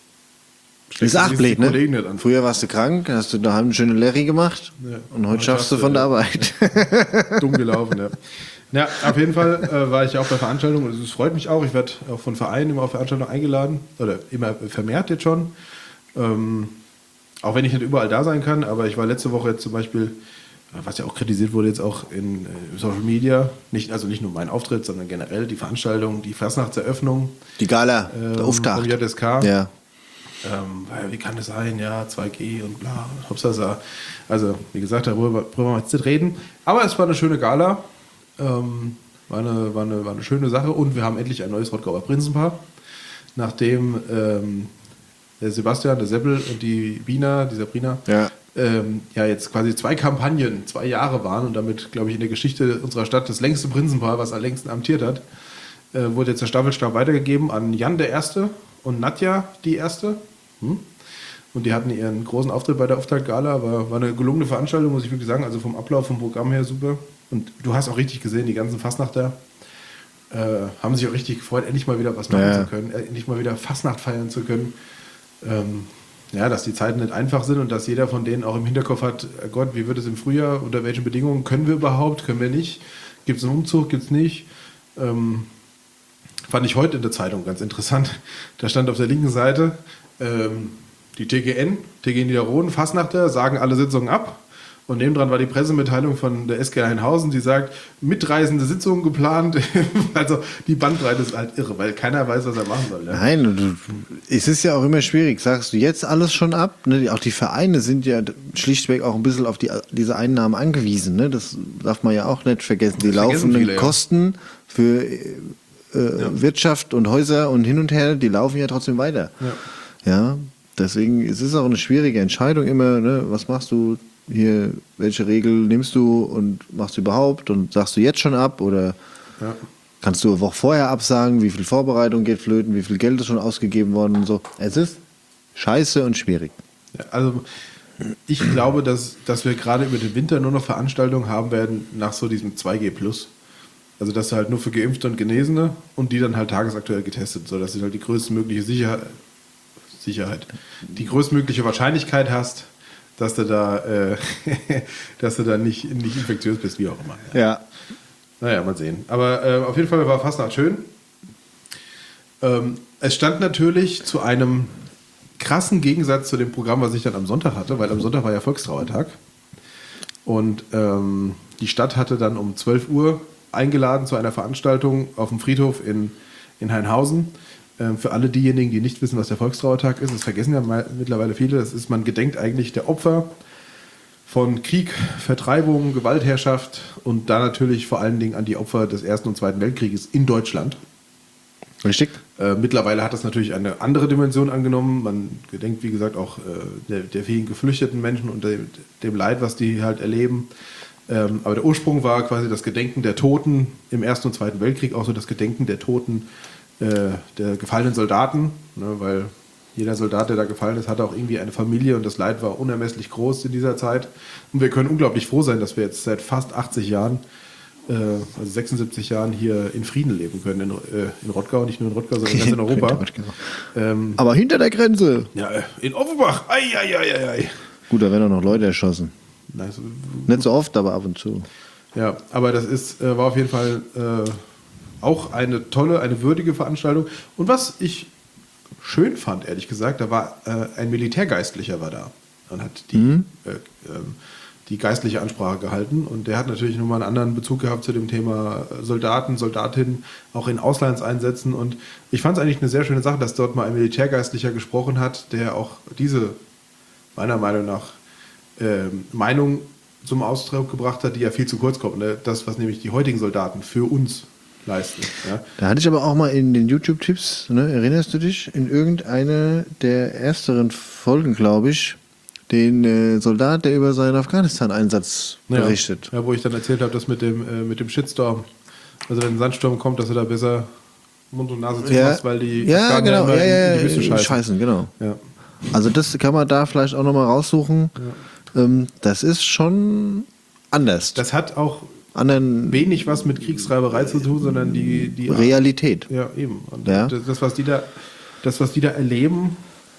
Ist auch blöd, ne? Früher warst du krank, hast du daheim eine schöne Larry gemacht ja. und heute schaffst du von der Arbeit. Dumm gelaufen, ja. Ja, auf jeden Fall äh, war ich ja auch bei Veranstaltungen und es freut mich auch. Ich werde auch von Vereinen immer auf Veranstaltungen eingeladen oder immer vermehrt jetzt schon. Ähm, auch wenn ich nicht überall da sein kann, aber ich war letzte Woche jetzt zum Beispiel, was ja auch kritisiert wurde, jetzt auch in äh, Social Media, nicht, also nicht nur mein Auftritt, sondern generell die Veranstaltung, die Fastnachtseröffnung. Die Gala, ähm, der Auftakt. Vom J S K. Ja. Ähm, weil, wie kann das sein? Ja, zwei G und bla, hopsasa. Also, wie gesagt, darüber brauchen wir jetzt nicht reden. Aber es war eine schöne Gala. Ähm, war, eine, war, eine, war eine schöne Sache. Und wir haben endlich ein neues Rottgauer Prinzenpaar. Nachdem ähm, der Sebastian, der Seppel und die Bina, die Sabrina, ja. Ähm, ja jetzt quasi zwei Kampagnen, zwei Jahre waren und damit, glaube ich, in der Geschichte unserer Stadt das längste Prinzenpaar, was am längsten amtiert hat, äh, wurde jetzt der Staffelstab weitergegeben an Jan der Erste und Nadja die Erste. Hm? Und die hatten ihren großen Auftritt bei der Auftaktgala. War, war eine gelungene Veranstaltung, muss ich wirklich sagen. Also vom Ablauf, vom Programm her super. Und du hast auch richtig gesehen, die ganzen Fastnachter äh, haben sich auch richtig gefreut, endlich mal wieder was machen ja. zu können, endlich mal wieder Fastnacht feiern zu können. Ähm, ja, dass die Zeiten nicht einfach sind und dass jeder von denen auch im Hinterkopf hat, Gott, wie wird es im Frühjahr, unter welchen Bedingungen können wir überhaupt, können wir nicht, gibt es einen Umzug, gibt es nicht. Ähm, fand ich heute in der Zeitung ganz interessant. Da stand auf der linken Seite, ähm, die T G N, T G Niederroden, Fastnachter, sagen alle Sitzungen ab. Und nebendran war die Pressemitteilung von der S G Heinhausen, die sagt, mitreisende Sitzungen geplant. Also die Bandbreite ist halt irre, weil keiner weiß, was er machen soll. Ne? Nein, du, es ist ja auch immer schwierig. Sagst du jetzt alles schon ab? Ne? Auch die Vereine sind ja schlichtweg auch ein bisschen auf die, diese Einnahmen angewiesen. Ne? Das darf man ja auch nicht vergessen. Die laufenden viele, ja. Kosten für äh, ja. Wirtschaft und Häuser und hin und her, die laufen ja trotzdem weiter. Ja, ja, deswegen es ist es auch eine schwierige Entscheidung immer. Ne? Was machst du? Hier, welche Regel nimmst du und machst du überhaupt und sagst du jetzt schon ab oder ja. kannst du eine Woche vorher absagen, wie viel Vorbereitung geht flöten, wie viel Geld ist schon ausgegeben worden und so. Es ist scheiße und schwierig. Ja, also ich glaube, dass, dass wir gerade über den Winter nur noch Veranstaltungen haben werden nach so diesem zwei G plus. Also das halt nur für Geimpfte und Genesene und die dann halt tagesaktuell getestet, sodass sie halt die größtmögliche Sicherheit, Sicherheit die größtmögliche Wahrscheinlichkeit hast, dass du da, äh, dass du da nicht, nicht infektiös bist, wie auch immer. Ja. ja. Naja, mal sehen. Aber äh, auf jeden Fall war Fastnacht schön. Ähm, es stand natürlich zu einem krassen Gegensatz zu dem Programm, was ich dann am Sonntag hatte, weil am Sonntag war ja Volkstrauertag. Und ähm, die Stadt hatte dann um zwölf Uhr eingeladen zu einer Veranstaltung auf dem Friedhof in, in Hainhausen. Ähm, für alle diejenigen, die nicht wissen, was der Volkstrauertag ist, das vergessen ja mal, mittlerweile viele, das ist, man gedenkt eigentlich der Opfer von Krieg, Vertreibung, Gewaltherrschaft und da natürlich vor allen Dingen an die Opfer des Ersten und Zweiten Weltkrieges in Deutschland. Richtig. Äh, mittlerweile hat das natürlich eine andere Dimension angenommen. Man gedenkt, wie gesagt, auch äh, der, der vielen geflüchteten Menschen und dem, dem Leid, was die halt erleben. Ähm, aber der Ursprung war quasi das Gedenken der Toten im Ersten und Zweiten Weltkrieg, auch so das Gedenken der Toten äh, der gefallenen Soldaten, ne, weil jeder Soldat, der da gefallen ist, hatte auch irgendwie eine Familie und das Leid war unermesslich groß in dieser Zeit. Und wir können unglaublich froh sein, dass wir jetzt seit fast achtzig Jahren, äh, also sechsundsiebzig Jahren hier in Frieden leben können, in, äh, in Rottgau, nicht nur in Rottgau, sondern ganz in Europa. ähm, Aber hinter der Grenze. Ja, in Offenbach. Ei, ei, ei, ei. Gut, da werden auch noch Leute erschossen. Nice. Nicht so oft, aber ab und zu. Ja, aber das ist, äh, war auf jeden Fall äh, auch eine tolle, eine würdige Veranstaltung. Und was ich schön fand, ehrlich gesagt, da war äh, ein Militärgeistlicher war da und hat die, mhm. äh, äh, die geistliche Ansprache gehalten und der hat natürlich nochmal einen anderen Bezug gehabt zu dem Thema Soldaten, Soldatinnen, auch in Auslandseinsätzen und ich fand es eigentlich eine sehr schöne Sache, dass dort mal ein Militärgeistlicher gesprochen hat, der auch diese, meiner Meinung nach, äh, Meinung zum Ausdruck gebracht hat, die ja viel zu kurz kommt, ne? Das, was nämlich die heutigen Soldaten für uns leisten. Ja. Da hatte ich aber auch mal in den YouTube-Tipps, ne, erinnerst du dich, in irgendeine der ersteren Folgen, glaube ich, den äh, Soldat, der über seinen Afghanistan-Einsatz berichtet. Ja, ja, wo ich dann erzählt habe, dass mit dem, äh, mit dem Shitstorm, also wenn ein Sandsturm kommt, dass du da besser Mund und Nase zu ja. machst, weil die ja, Afghanen genau. ja immer ja, ja, in die Wüste scheißen. scheißen genau. Ja. Also das kann man da vielleicht auch nochmal raussuchen. Ja. Ähm, das ist schon anders. Das hat auch anderen wenig was mit Kriegsreiberei zu tun, sondern die, die Realität. Ja, eben. Und ja. Das, was die da, das, was die da erleben,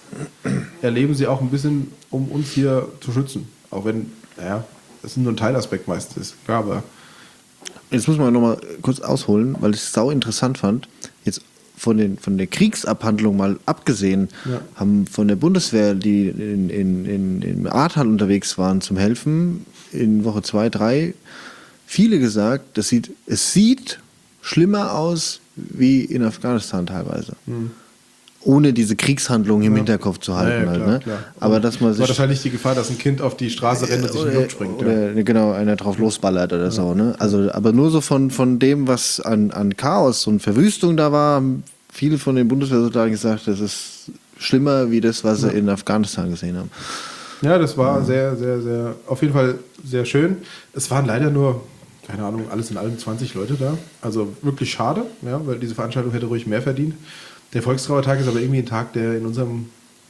erleben sie auch ein bisschen, um uns hier zu schützen. Auch wenn, naja, das nur ein Teilaspekt meistens ist. Ja, aber jetzt muss man nochmal kurz ausholen, weil ich es sau interessant fand. Jetzt von, den, von der Kriegsabhandlung mal abgesehen, ja. haben von der Bundeswehr, die in, in, in, im Ahrtal unterwegs waren zum Helfen, in Woche zwei, drei, viele gesagt, das sieht, es sieht schlimmer aus wie in Afghanistan teilweise. Hm. Ohne diese Kriegshandlung im ja. Hinterkopf zu halten. Ja, ja, klar, halt, ne? klar. Aber dass man sich war wahrscheinlich die Gefahr, dass ein Kind auf die Straße rennt und sich in die Luft springt. Oder, ja. genau, einer drauf losballert oder ja. so. Ne? Also, aber nur so von, von dem, was an, an Chaos und Verwüstung da war, haben viele von den Bundeswehrsoldaten gesagt, das ist schlimmer wie das, was ja. sie in Afghanistan gesehen haben. Ja, das war ja. sehr, sehr, sehr, auf jeden Fall sehr schön. Es waren leider nur, keine Ahnung, alles in allem zwanzig Leute da. Also wirklich schade, ja, weil diese Veranstaltung hätte ruhig mehr verdient. Der Volkstrauertag ist aber irgendwie ein Tag, der in, unserem,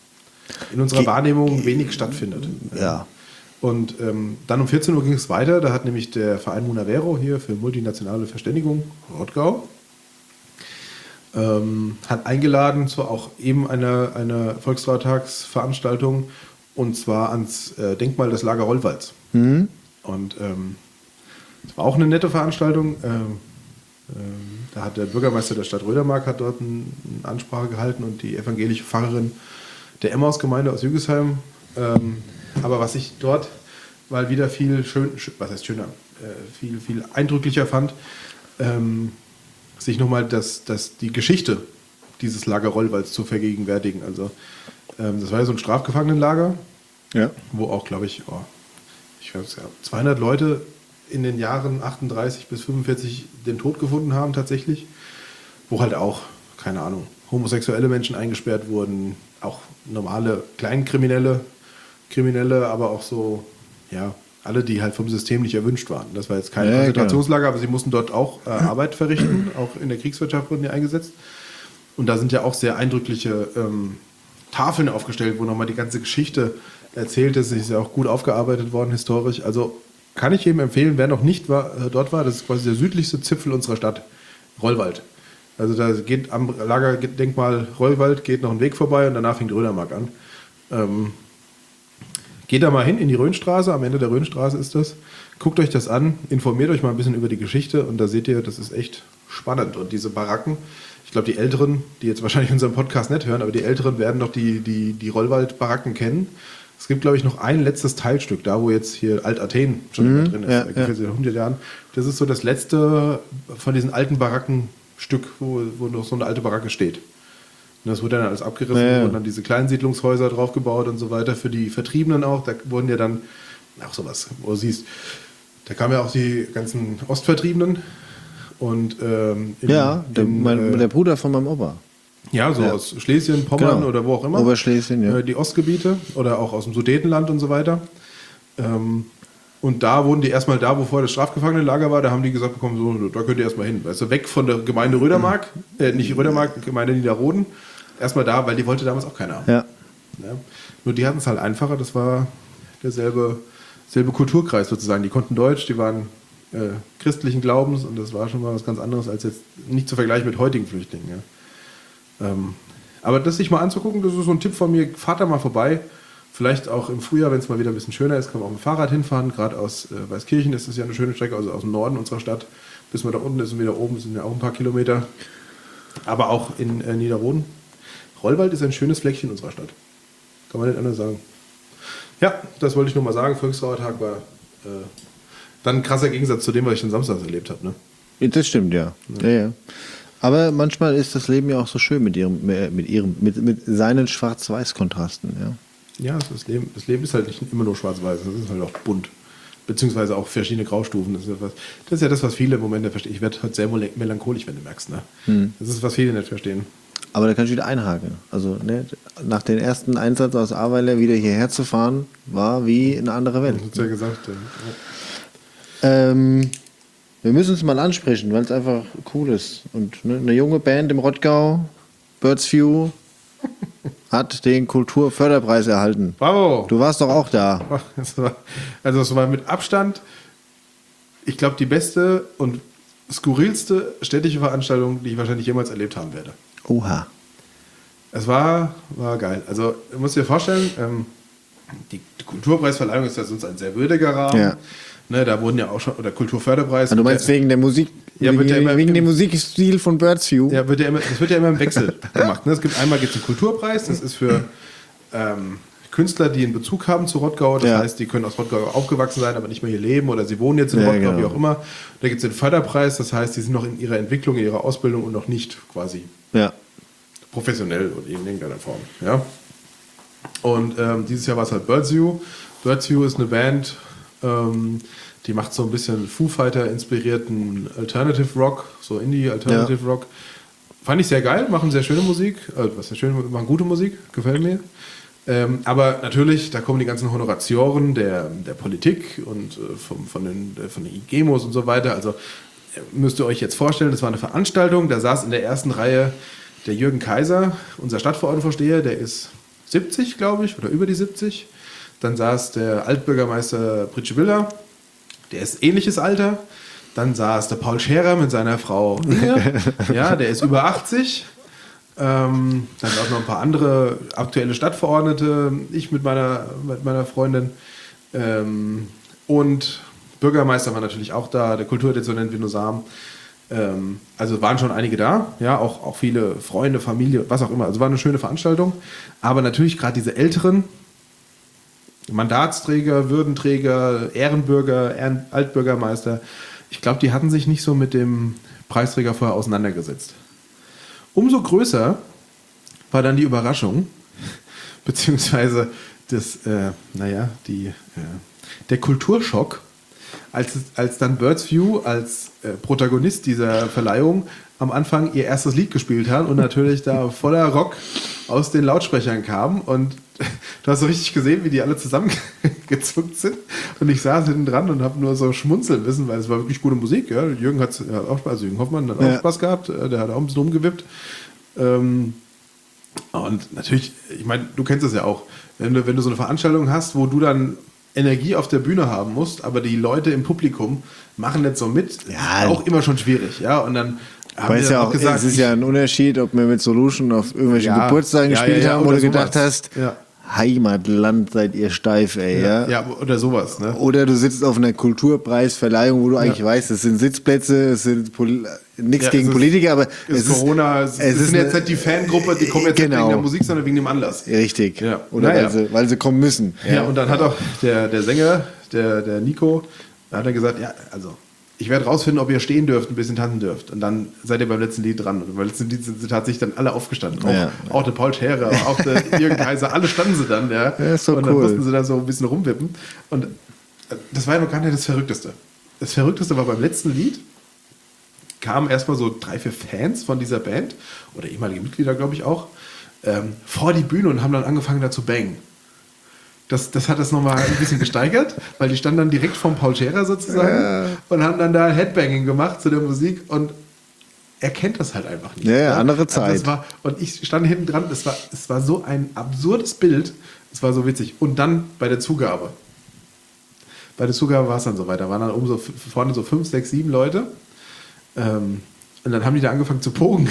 in unserer Ge- Wahrnehmung wenig stattfindet. Ja. Und ähm, dann um vierzehn Uhr ging es weiter. Da hat nämlich der Verein Munavero hier für multinationale Verständigung, Rottgau, ähm, hat eingeladen zu auch eben einer, einer Volkstrauertagsveranstaltung und zwar ans äh, Denkmal des Lager Rollwalds. Mhm. Und ähm, das war auch eine nette Veranstaltung. Ähm, ähm, da hat der Bürgermeister der Stadt Rödermark hat dort eine Ansprache gehalten und die evangelische Pfarrerin der Emmaus-Gemeinde aus Jügesheim. Ähm, aber was ich dort mal wieder viel schön, was heißt schöner, äh, viel, viel eindrücklicher fand, ähm, sich nochmal das, das, die Geschichte dieses Lager Rollwalds zu vergegenwärtigen. Also ähm, das war ja so ein Strafgefangenenlager, ja. wo auch, glaube ich, oh, ich weiß ja, zweihundert Leute in den Jahren achtunddreißig bis fünfundvierzig den Tod gefunden haben tatsächlich, wo halt auch, keine Ahnung, homosexuelle Menschen eingesperrt wurden, auch normale Kleinkriminelle, Kriminelle, aber auch so, ja, alle, die halt vom System nicht erwünscht waren. Das war jetzt kein ja, Konzentrationslager, genau. aber sie mussten dort auch äh, Arbeit verrichten, auch in der Kriegswirtschaft wurden die eingesetzt. Und da sind ja auch sehr eindrückliche ähm, Tafeln aufgestellt, wo nochmal die ganze Geschichte erzählt ist. Ist ja auch gut aufgearbeitet worden historisch. Also kann ich jedem empfehlen, wer noch nicht war, äh, dort war, das ist quasi der südlichste Zipfel unserer Stadt, Rollwald. Also da geht am Lagerdenkmal Rollwald geht noch ein Weg vorbei und danach fängt Rödermark an. Ähm, geht da mal hin in die Rhönstraße, am Ende der Rhönstraße ist das. Guckt euch das an, informiert euch mal ein bisschen über die Geschichte und da seht ihr, das ist echt spannend. Und diese Baracken, ich glaube die Älteren, die jetzt wahrscheinlich unseren Podcast nicht hören, aber die Älteren werden noch die, die, die Rollwald-Baracken kennen. Es gibt, glaube ich, noch ein letztes Teilstück, da wo jetzt hier Alt-Athen schon mhm, drin ist, ja, ungefähr seit hundert Jahren. Das ist so das letzte von diesen alten Barackenstück, wo, wo noch so eine alte Baracke steht. Und das wurde dann alles abgerissen ja, ja. und dann diese kleinen Siedlungshäuser draufgebaut und so weiter, für die Vertriebenen auch. Da wurden ja dann, auch sowas, wo du siehst, da kamen ja auch die ganzen Ostvertriebenen. Und, ähm, in, ja, der, in, mein, äh, der Bruder von meinem Opa. Ja, so ja. aus Schlesien, Pommern genau. oder wo auch immer. Oberschlesien, ja. Die Ostgebiete oder auch aus dem Sudetenland und so weiter. Ähm, und da wurden die erstmal da, wo vorher das Strafgefangenenlager war, da haben die gesagt bekommen, so, da könnt ihr erstmal hin. Weißt du, weg von der Gemeinde Rödermark, äh, nicht Rödermark, Gemeinde Niederroden. Erstmal da, weil die wollte damals auch keiner haben. Ja. Ja. Nur die hatten es halt einfacher, das war derselbe selbe Kulturkreis sozusagen. Die konnten Deutsch, die waren äh, christlichen Glaubens und das war schon mal was ganz anderes als jetzt, nicht zu vergleichen mit heutigen Flüchtlingen. Ja. Ähm, aber das sich mal anzugucken, das ist so ein Tipp von mir, fahrt da mal vorbei. Vielleicht auch im Frühjahr, wenn es mal wieder ein bisschen schöner ist, kann man auch mit dem Fahrrad hinfahren. Gerade aus äh, Weißkirchen ist das ja eine schöne Strecke, also aus dem Norden unserer Stadt. Bis man da unten ist und wieder oben sind ja auch ein paar Kilometer. Aber auch in äh, Niederroden. Rollwald ist ein schönes Fleckchen unserer Stadt. Kann man nicht anders sagen. Ja, das wollte ich nur mal sagen. Volksfeiertag war äh, dann ein krasser Gegensatz zu dem, was ich schon samstags erlebt habe. Ne? Das stimmt, ja. Ja. Ja, ja. Aber manchmal ist das Leben ja auch so schön mit ihrem, mit ihrem, mit, mit seinen Schwarz-Weiß-Kontrasten, ja. Ja, das Leben, das Leben ist halt nicht immer nur schwarz-weiß, das ist halt auch bunt. Beziehungsweise auch verschiedene Graustufen. Das ist ja, was, das, ist ja das, was viele im Moment nicht verstehen. Ich werde halt sehr melancholisch, wenn du merkst. Ne? Hm. Das ist, was viele nicht verstehen. Aber da kann ich wieder einhaken. Also ne, nach dem ersten Einsatz aus Aweiler wieder hierher zu fahren, war wie eine andere Welt. Das hast du ja gesagt. Ja. Ähm, wir müssen es mal ansprechen, weil es einfach cool ist. Und ne, eine junge Band im Rottgau, Birds View, hat den Kulturförderpreis erhalten. Bravo! Du warst doch auch da. Also es war mit Abstand, ich glaube, die beste und skurrilste städtische Veranstaltung, die ich wahrscheinlich jemals erlebt haben werde. Oha. Es war, war geil. Also, du musst dir vorstellen, ähm, die, die Kulturpreisverleihung ist ja sonst ein sehr würdiger Rahmen. Ja. Ne, da wurden ja auch schon, oder Kulturförderpreis. Also du meinst der, wegen der Musik, ja, wegen, ja immer, wegen dem Musikstil von Birds View? Ja, wird ja immer, das wird ja immer im Wechsel gemacht. Ne? Es gibt einmal gibt's einen Kulturpreis, das ist für ähm, Künstler, die einen Bezug haben zu Rottgau. Das ja. heißt, die können aus Rottgau aufgewachsen sein, aber nicht mehr hier leben oder sie wohnen jetzt in ja, Rottgau, genau. wie auch immer. Da gibt es den Förderpreis, das heißt, die sind noch in ihrer Entwicklung, in ihrer Ausbildung und noch nicht quasi ja. professionell oder in irgendeiner Form. Ja? Und ähm, dieses Jahr war es halt Birds View. Birds View ist eine Band, ähm, die macht so ein bisschen Foo Fighter inspirierten Alternative Rock, so Indie Alternative ja. Rock. Fand ich sehr geil, machen sehr schöne Musik, äh, was sehr schön, machen gute Musik, gefällt mir. Ähm, aber natürlich, da kommen die ganzen Honoratioren der, der Politik und äh, vom, von, den, von den I G E M Os und so weiter. Also äh, müsst ihr euch jetzt vorstellen, das war eine Veranstaltung, da saß in der ersten Reihe der Jürgen Kaiser, unser Stadtverordnetenvorsteher, der ist siebzig, glaube ich, oder über die siebzig. Dann saß der Altbürgermeister Pritsche Willer, der ist ähnliches Alter. Dann saß der Paul Scherer mit seiner Frau Inge, ja, der ist über achtzig. Ähm, dann auch noch ein paar andere aktuelle Stadtverordnete, ich mit meiner, mit meiner Freundin. Ähm, und Bürgermeister war natürlich auch da, der Kulturdezernent Vinno Sam. Ähm, also waren schon einige da, ja, auch, auch viele Freunde, Familie, was auch immer. Also war eine schöne Veranstaltung. Aber natürlich gerade diese älteren Mandatsträger, Würdenträger, Ehrenbürger, Ehren, Altbürgermeister, ich glaube, die hatten sich nicht so mit dem Preisträger vorher auseinandergesetzt. Umso größer war dann die Überraschung, beziehungsweise das, äh, naja, die, äh, der Kulturschock, als, als dann Birds View als äh, Protagonist dieser Verleihung am Anfang ihr erstes Lied gespielt haben und natürlich da voller Rock aus den Lautsprechern kam und du hast so richtig gesehen, wie die alle zusammengezuckt sind und ich saß hinten dran und habe nur so schmunzeln müssen, weil es war wirklich gute Musik. Ja. Jürgen hat auch Spaß, also Jürgen Hoffmann hat auch ja. Spaß gehabt, der hat auch ein bisschen rumgewippt. Ähm, und natürlich, ich meine, du kennst es ja auch, wenn du, wenn du so eine Veranstaltung hast, wo du dann Energie auf der Bühne haben musst, aber die Leute im Publikum machen nicht so mit, ja. ist auch immer schon schwierig. Ja? Und dann haben Weiß wir ja auch auch, gesagt, es ist ich- ja ein Unterschied, ob wir mit Solution auf irgendwelchen Ja, Geburtstagen ja, gespielt ja, ja, haben oder oder gedacht sowas. hast, Ja. Heimatland seid ihr steif, ey. Ja. Ja, oder sowas, ne? Oder du sitzt auf einer Kulturpreisverleihung, wo du eigentlich Ja. weißt, es sind Sitzplätze, es sind Pol nichts Ja, gegen es ist- Politiker, aber Es ist Corona, es, es ist sind jetzt eine- nicht die Fangruppe, die kommen jetzt Genau. nicht wegen der Musik, sondern wegen dem Anlass. richtig. Ja. Oder Naja. weil, sie, weil sie kommen müssen. Ja, und dann hat auch der, der Sänger, der, der Nico, da hat er gesagt, ja, also ich werde rausfinden, ob ihr stehen dürft, ein bisschen tanzen dürft. Und dann seid ihr beim letzten Lied dran. Und beim letzten Lied sind sie tatsächlich dann alle aufgestanden. Auch, Ja. auch der Paul Scherer, auch der Jürgen Kaiser, alle standen sie dann. Ja, Ja, ist doch und dann cool. mussten sie da so ein bisschen rumwippen. Und das war ja noch gar nicht das Verrückteste. Das Verrückteste war beim letzten Lied, kamen erstmal so drei, vier Fans von dieser Band, oder ehemalige Mitglieder, glaube ich auch, ähm, vor die Bühne und haben dann angefangen da zu bangen. Das, das hat das nochmal ein bisschen gesteigert, weil die standen dann direkt vom Paul Scherer sozusagen Ja. und haben dann da Headbanging gemacht zu der Musik und er kennt das halt einfach nicht. Ja, ja, andere Also Zeit. das war, und ich stand hinten dran, es war, es war so ein absurdes Bild, es war so witzig. Und dann bei der Zugabe. Bei der Zugabe war es dann so weiter, waren dann oben so f- vorne so fünf, sechs, sieben Leute. Ähm, und dann haben die da angefangen zu pogen.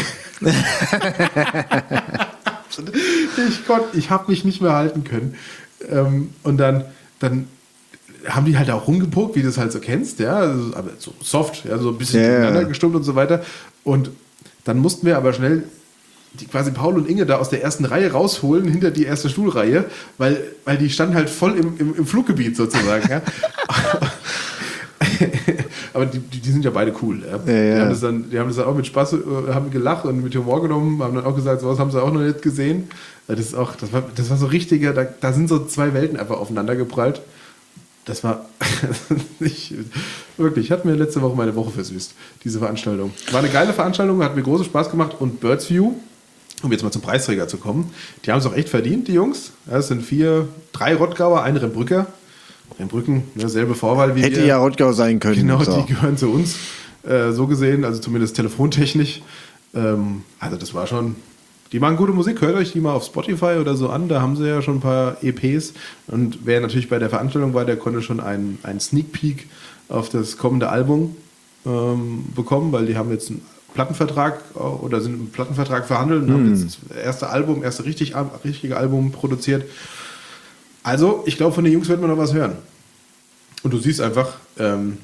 ich konnte, ich habe mich nicht mehr halten können. Ähm, und dann, dann haben die halt auch rumgepokt, wie du es halt so kennst, ja, also, aber so soft, ja, so ein bisschen Ja, ja. gegeneinander gestummt und so weiter. Und dann mussten wir aber schnell die quasi Paul und Inge da aus der ersten Reihe rausholen, hinter die erste Stuhlreihe, weil, weil die standen halt voll im, im, im Fluggebiet sozusagen. Ja. Aber die, die, die sind ja beide cool. Ja. Ja, Die, ja. haben das dann, die haben das dann auch mit Spaß, äh, haben gelacht und mit Humor genommen, haben dann auch gesagt, sowas haben sie auch noch nicht gesehen. Das ist auch, das war, das war so richtiger, da, da sind so zwei Welten einfach aufeinander geprallt. Das war nicht, wirklich, hat mir letzte Woche meine Woche versüßt, diese Veranstaltung. War eine geile Veranstaltung, hat mir großen Spaß gemacht und Birds View, um jetzt mal zum Preisträger zu kommen, die haben es auch echt verdient, die Jungs. Ja, es sind vier, drei Rottgauer, eine Rennbrücker. Rennbrücken, ne, selbe Vorwahl wie Hätte wir. ja Rottgau sein können. Genau, so. die gehören zu uns, äh, so gesehen, also zumindest telefontechnisch. Ähm, also das war schon, die machen gute Musik, hört euch die mal auf Spotify oder so an, da haben sie ja schon ein paar E Ps. Und wer natürlich bei der Veranstaltung war, der konnte schon einen, einen Sneak Peek auf das kommende Album ähm, bekommen, weil die haben jetzt einen Plattenvertrag äh, oder sind im Plattenvertrag verhandelt und haben jetzt das erste Album, erste richtig, richtige Album produziert. Also, ich glaube, von den Jungs wird man noch was hören. Und du siehst einfach, ähm,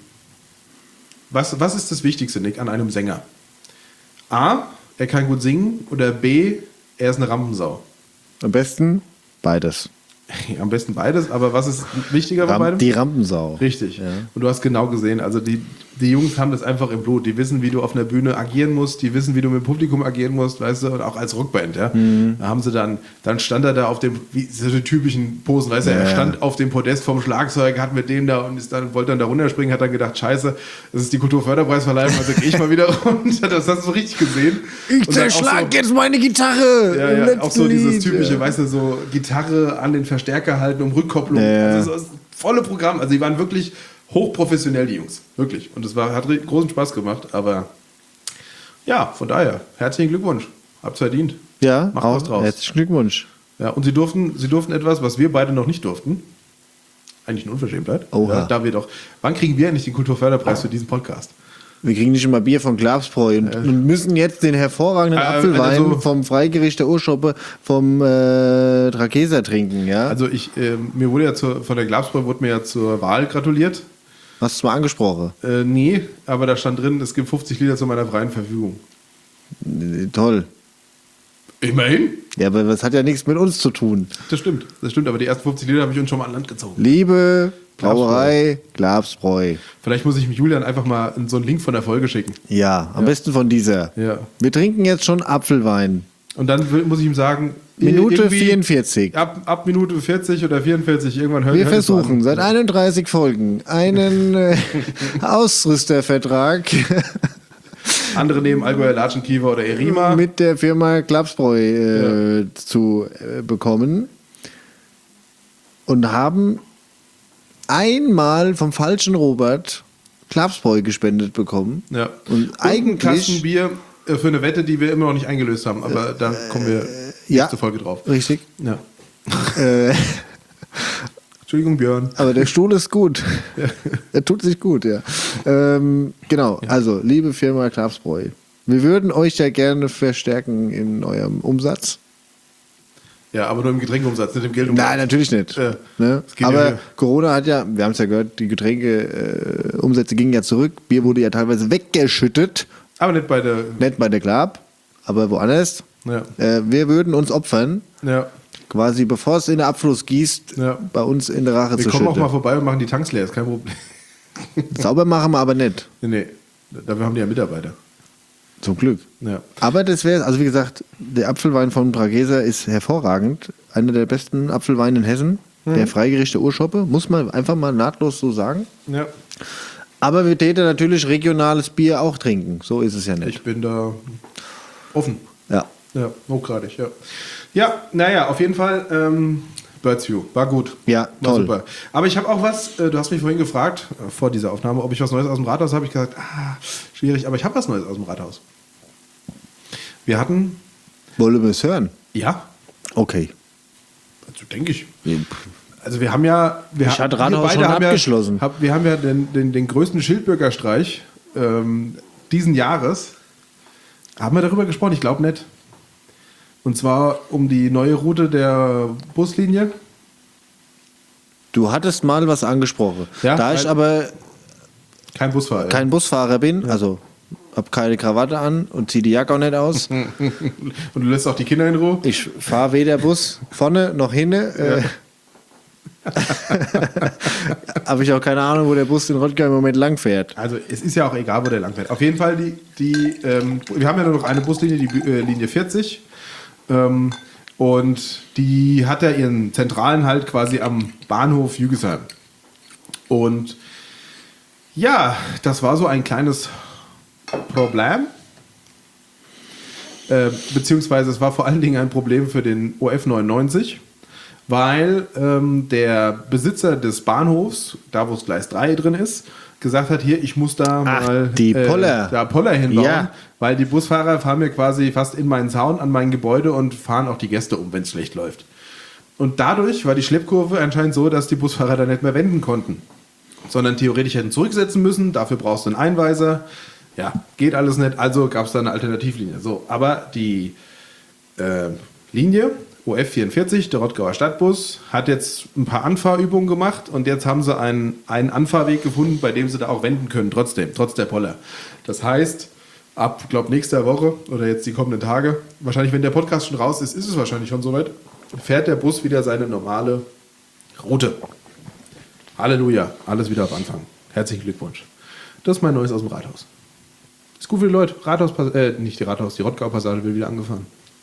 was, was ist das Wichtigste, Nick, an einem Sänger? A, er kann gut singen oder B, er ist eine Rampensau. Am besten beides. Am besten beides, aber was ist wichtiger bei Ram beidem? die Rampensau. Richtig. Ja. Und du hast genau gesehen, also die, die Jungs haben das einfach im Blut. Die wissen, wie du auf einer Bühne agieren musst, die wissen, wie du mit dem Publikum agieren musst, weißt du, und auch als Rockband, ja. Mhm. Da haben sie dann, dann stand er da auf dem, wie so die typischen Posen, weißt du, Ja, er ja. stand auf dem Podest vom Schlagzeug, hat mit dem da und ist dann, wollte dann da runterspringen, hat dann gedacht, scheiße, das ist die Kulturförderpreisverleihung, also gehe ich mal wieder runter. Das hast du so richtig gesehen. Ich Und dann auch zerschlag so- jetzt meine Gitarre. ja, im ja, letzten auch so dieses Lied. typische, Ja. weißt du, so Gitarre an den Verstärker halten, um Rückkopplung. Ja, ja. Also das ist das volle Programm. Also die waren wirklich hochprofessionell, die Jungs. Wirklich. Und es war, hat ri- großen Spaß gemacht. Aber ja, von daher, herzlichen Glückwunsch. Habt's verdient. Ja, Macht auch was draus. herzlichen Glückwunsch. Ja, und sie durften, sie durften etwas, was wir beide noch nicht durften. Eigentlich eine Unverschämtheit. Oha. Ja, da wir doch. Wann kriegen wir eigentlich den Kulturförderpreis für diesen Podcast? Wir kriegen nicht immer Bier von Glabsbräu und, und müssen jetzt den hervorragenden Äh, Apfelwein also- vom Freigericht der Urschoppe vom äh, Trakeser trinken, ja? Also ich, ähm, mir wurde ja zur, von der Glabsbräu wurde mir ja zur Wahl gratuliert. Hast du mal angesprochen? Äh, nee, aber da stand drin, es gibt fünfzig Liter zu meiner freien Verfügung. Äh, Toll. Immerhin. Ja, aber das hat ja nichts mit uns zu tun. Das stimmt, das stimmt, aber die ersten fünfzig Liter habe ich uns schon mal an Land gezogen. Liebe Brauerei Glabsbräu. Vielleicht muss ich mich Julian einfach mal so einen Link von der Folge schicken. Ja, am besten von dieser. Ja. Wir trinken jetzt schon Apfelwein. Und dann will, muss ich ihm sagen, Minute irgendwie vierundvierzig. Ab, ab Minute vierzig oder vierundvierzig irgendwann hört Wir hört es so versuchen an. seit einunddreißig Folgen einen äh, Ausrüstervertrag Andere nehmen Allgäuer Latschenkiefer oder Erima. mit der Firma Glabsbräu äh, zu äh, bekommen und haben einmal vom falschen Robert Glabsbräu gespendet bekommen. Ja. Und ein eigentlich Kasten Bier äh, für eine Wette, die wir immer noch nicht eingelöst haben, aber da kommen wir ja. nächste Folge drauf. richtig. Ja. Äh, Entschuldigung, Björn. aber der Stuhl ist gut. Er tut sich gut, ja. Ähm, genau, also liebe Firma Glabsbräu, Wir würden euch ja gerne verstärken in eurem Umsatz. Ja, aber nur im Getränkeumsatz, nicht im Geldumsatz. Nein, natürlich nicht. Ja, ne? das geht Aber ja hier. Corona hat ja, wir haben es ja gehört, die Getränkeumsätze äh, Umsätze gingen ja zurück. Bier wurde ja teilweise weggeschüttet. Aber nicht bei der. Nicht bei der Club, aber woanders. Ja. Äh, wir würden uns opfern, Ja. quasi bevor es in den Abfluss gießt, Ja. bei uns in der Rache Wir zu kommen auch schütten. mal vorbei und machen die Tanks leer, ist kein Problem. Sauber machen wir aber nicht. Nee, nee. Dafür haben die ja Mitarbeiter. Zum Glück. Ja. Aber das wäre, also wie gesagt, der Apfelwein von Brageser ist hervorragend. Einer der besten Apfelweine in Hessen. Mhm. Der freigerichte Urschoppe, muss man einfach mal nahtlos so sagen. Ja. Aber wir täten natürlich regionales Bier auch trinken. So ist es ja nicht. Ich bin da offen. Ja. Ja, hochgradig, ja. Ja, naja, auf jeden Fall, ähm, Birds View, war gut. Ja, war toll. super. Aber ich habe auch was, äh, du hast mich vorhin gefragt, äh, vor dieser Aufnahme, ob ich was Neues aus dem Rathaus habe. Ich gesagt, ah, schwierig, aber ich habe was Neues aus dem Rathaus. Wir hatten, Wollen wir es hören? ja, Okay. also denke ich. Also wir haben ja, wir Ich hatte wir Rathaus beide schon haben abgeschlossen. Ja, hab, wir haben ja den, den, den größten Schildbürgerstreich ähm, diesen Jahres. Haben wir darüber gesprochen? Ich glaube nicht. Und zwar um die neue Route der Buslinie. Du hattest mal was angesprochen. Ja, da ich weil- aber Kein Busfahrer. kein Busfahrer bin, also habe keine Krawatte an und ziehe die Jacke auch nicht aus. Und du lässt auch die Kinder in Ruhe. Ich fahre weder Bus vorne noch hinten. Äh, habe ich auch keine Ahnung, wo der Bus in Rottgau im Moment lang fährt. Also es ist ja auch egal, wo der lang fährt. Auf jeden Fall, die, die, ähm, wir haben ja nur noch eine Buslinie, die äh, Linie vierzig. Ähm, und die hat ja ihren zentralen Halt quasi am Bahnhof Jügesheim. Und ja, das war so ein kleines Problem. Äh, beziehungsweise es war vor allen Dingen ein Problem für den O F neunundneunzig, weil ähm, der Besitzer des Bahnhofs, da wo es Gleis drei drin ist, gesagt hat, hier, ich muss da Ach, mal die Poller. äh, da Poller hinbauen, Ja. weil die Busfahrer fahren mir quasi fast in meinen Zaun an mein Gebäude und fahren auch die Gäste um, wenn es schlecht läuft. Und dadurch war die Schleppkurve anscheinend so, dass die Busfahrer da nicht mehr wenden konnten, sondern theoretisch hätten zurücksetzen müssen, dafür brauchst du einen Einweiser. Ja, geht alles nicht, also gab es da eine Alternativlinie. So, aber die äh, Linie O F vierundvierzig, der Rottgauer Stadtbus, hat jetzt ein paar Anfahrübungen gemacht und jetzt haben sie einen, einen Anfahrweg gefunden, bei dem sie da auch wenden können, trotzdem, trotz der Poller. Das heißt, ab, glaube nächster Woche oder jetzt die kommenden Tage, wahrscheinlich, wenn der Podcast schon raus ist, ist es wahrscheinlich schon soweit, fährt der Bus wieder seine normale Route. Halleluja, alles wieder auf Anfang. Herzlichen Glückwunsch. Das ist mein Neues aus dem Rathaus. Ist gut für die Leute. Rathaus, äh, nicht die Rathaus, die Rottgauer Passage wird wieder angefahren.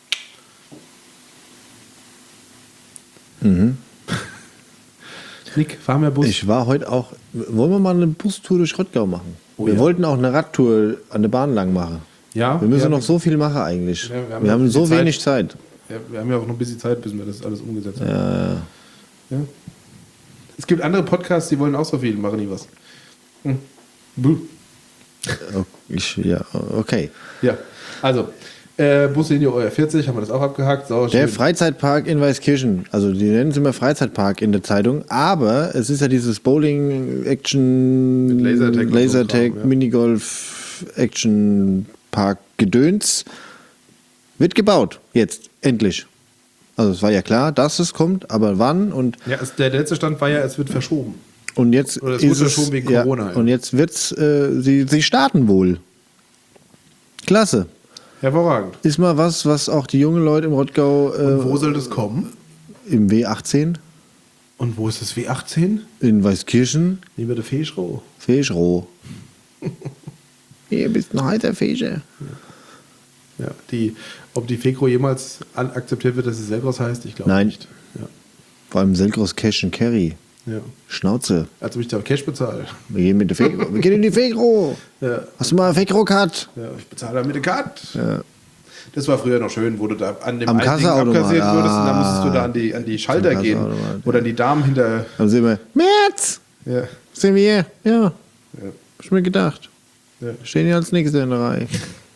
Mhm. Nick, fahren wir Bus. Ich war heute auch. Wollen wir mal eine Bustour durch Rottgau machen? Oh wir ja. wollten auch eine Radtour an der Bahn lang machen. Ja, Wir müssen ja, noch so viel machen eigentlich. Ja, wir wir haben haben, noch so viel Zeit. wenig Zeit. Ja, wir haben ja auch noch ein bisschen Zeit, bis wir das alles umgesetzt haben. Ja, Ja. Es gibt andere Podcasts, die wollen auch so viel, machen nie was. Hm. Buh. ja. Ich, ja, okay. Ja, also, äh, Buslinie O R vierzig, haben wir das auch abgehakt. Sau Der schön. Freizeitpark in Weißkirchen, also die nennen es immer Freizeitpark in der Zeitung, aber es ist ja dieses Bowling, Action, Mit Lasertag und so Lasertag, Kram, ja. Minigolf, Action Park Gedöns, wird gebaut, jetzt, endlich. Also es war ja klar, dass es kommt, aber wann und, Ja, es, der letzte Stand war ja, es wird verschoben. und jetzt Oder es ist wurde es, verschoben wegen ja, Corona, ja. und jetzt wird's, äh, sie, sie starten wohl. Klasse. Hervorragend. Ist mal was, was auch die jungen Leute im Rottgau äh, Und wo soll das kommen? im W achtzehn Und wo ist das W achtzehn? in Weißkirchen, Lieber der Feschroh. Feschroh. Hier bist ein heiter Fesche. Ja, die, ob die Fekro jemals an- akzeptiert wird, dass sie Selgros heißt, ich glaube Nein. nicht. Ja. Vor allem Selgros Cash and Carry. Ja. Schnauze. Als ob ich da Cash bezahle. Wir gehen mit der Fekro. Wir gehen in die Fekro. Ja. Hast du mal eine Fekro-Card? Ja, ich bezahle da mit der Karte. Ja. Das war früher noch schön, wo du da an dem Am alten Ding Kassaautomat, abkassiert wurdest und dann ah. musstest du da an die, an die Schalter Zum gehen. Kassaautomat, Oder an die Damen hinter. Dann sehen wir, März, Ja, sind wir hier. Ja, ja, hab ich mir gedacht. ja. Stehen hier als nächstes in der Reihe.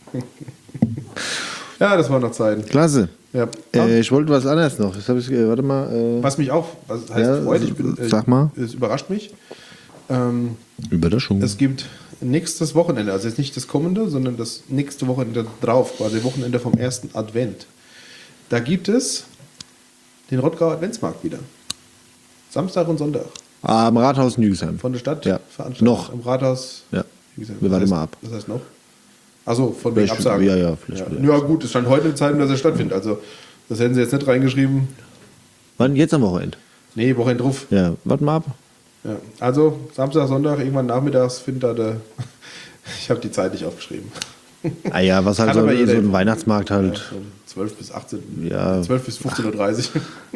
ja, das waren noch Zeiten. Klasse. Ja. Äh, ich wollte was anderes noch. Das hab ich, äh, warte mal. Äh, Was mich auch, was heißt Ja, freut, ich bin, äh, sag mal. es überrascht mich. Ähm, Überraschung. es gibt nächstes Wochenende, also jetzt nicht das kommende, sondern das nächste Wochenende drauf, quasi Wochenende vom ersten Advent. Da gibt es den Rottgauer Adventsmarkt wieder. Samstag und Sonntag. Ah, am Rathaus Nügesheim. Von der Stadt Ja. veranstaltet. Noch. Am Rathaus. Ja. Wie gesagt, Wir warten was mal heißt- ab. Was heißt noch? Achso, von wegen Vielleicht- Absagen. ja, ja, vielleicht ja. wieder. ja, gut, es stand heute in Zeiten, dass er stattfindet. Also, das hätten sie jetzt nicht reingeschrieben. Wann? Jetzt am Wochenende? Nee, Wochenende drauf. Ja, warte mal ab. Ja. Also, Samstag, Sonntag, irgendwann nachmittags findet da der. Ich habe die Zeit nicht aufgeschrieben. Ah ja, was halt Kann so, aber jeder so ein hin. Weihnachtsmarkt halt. Ja, von zwölf bis achtzehn. Ja. zwölf bis fünfzehn Uhr dreißig.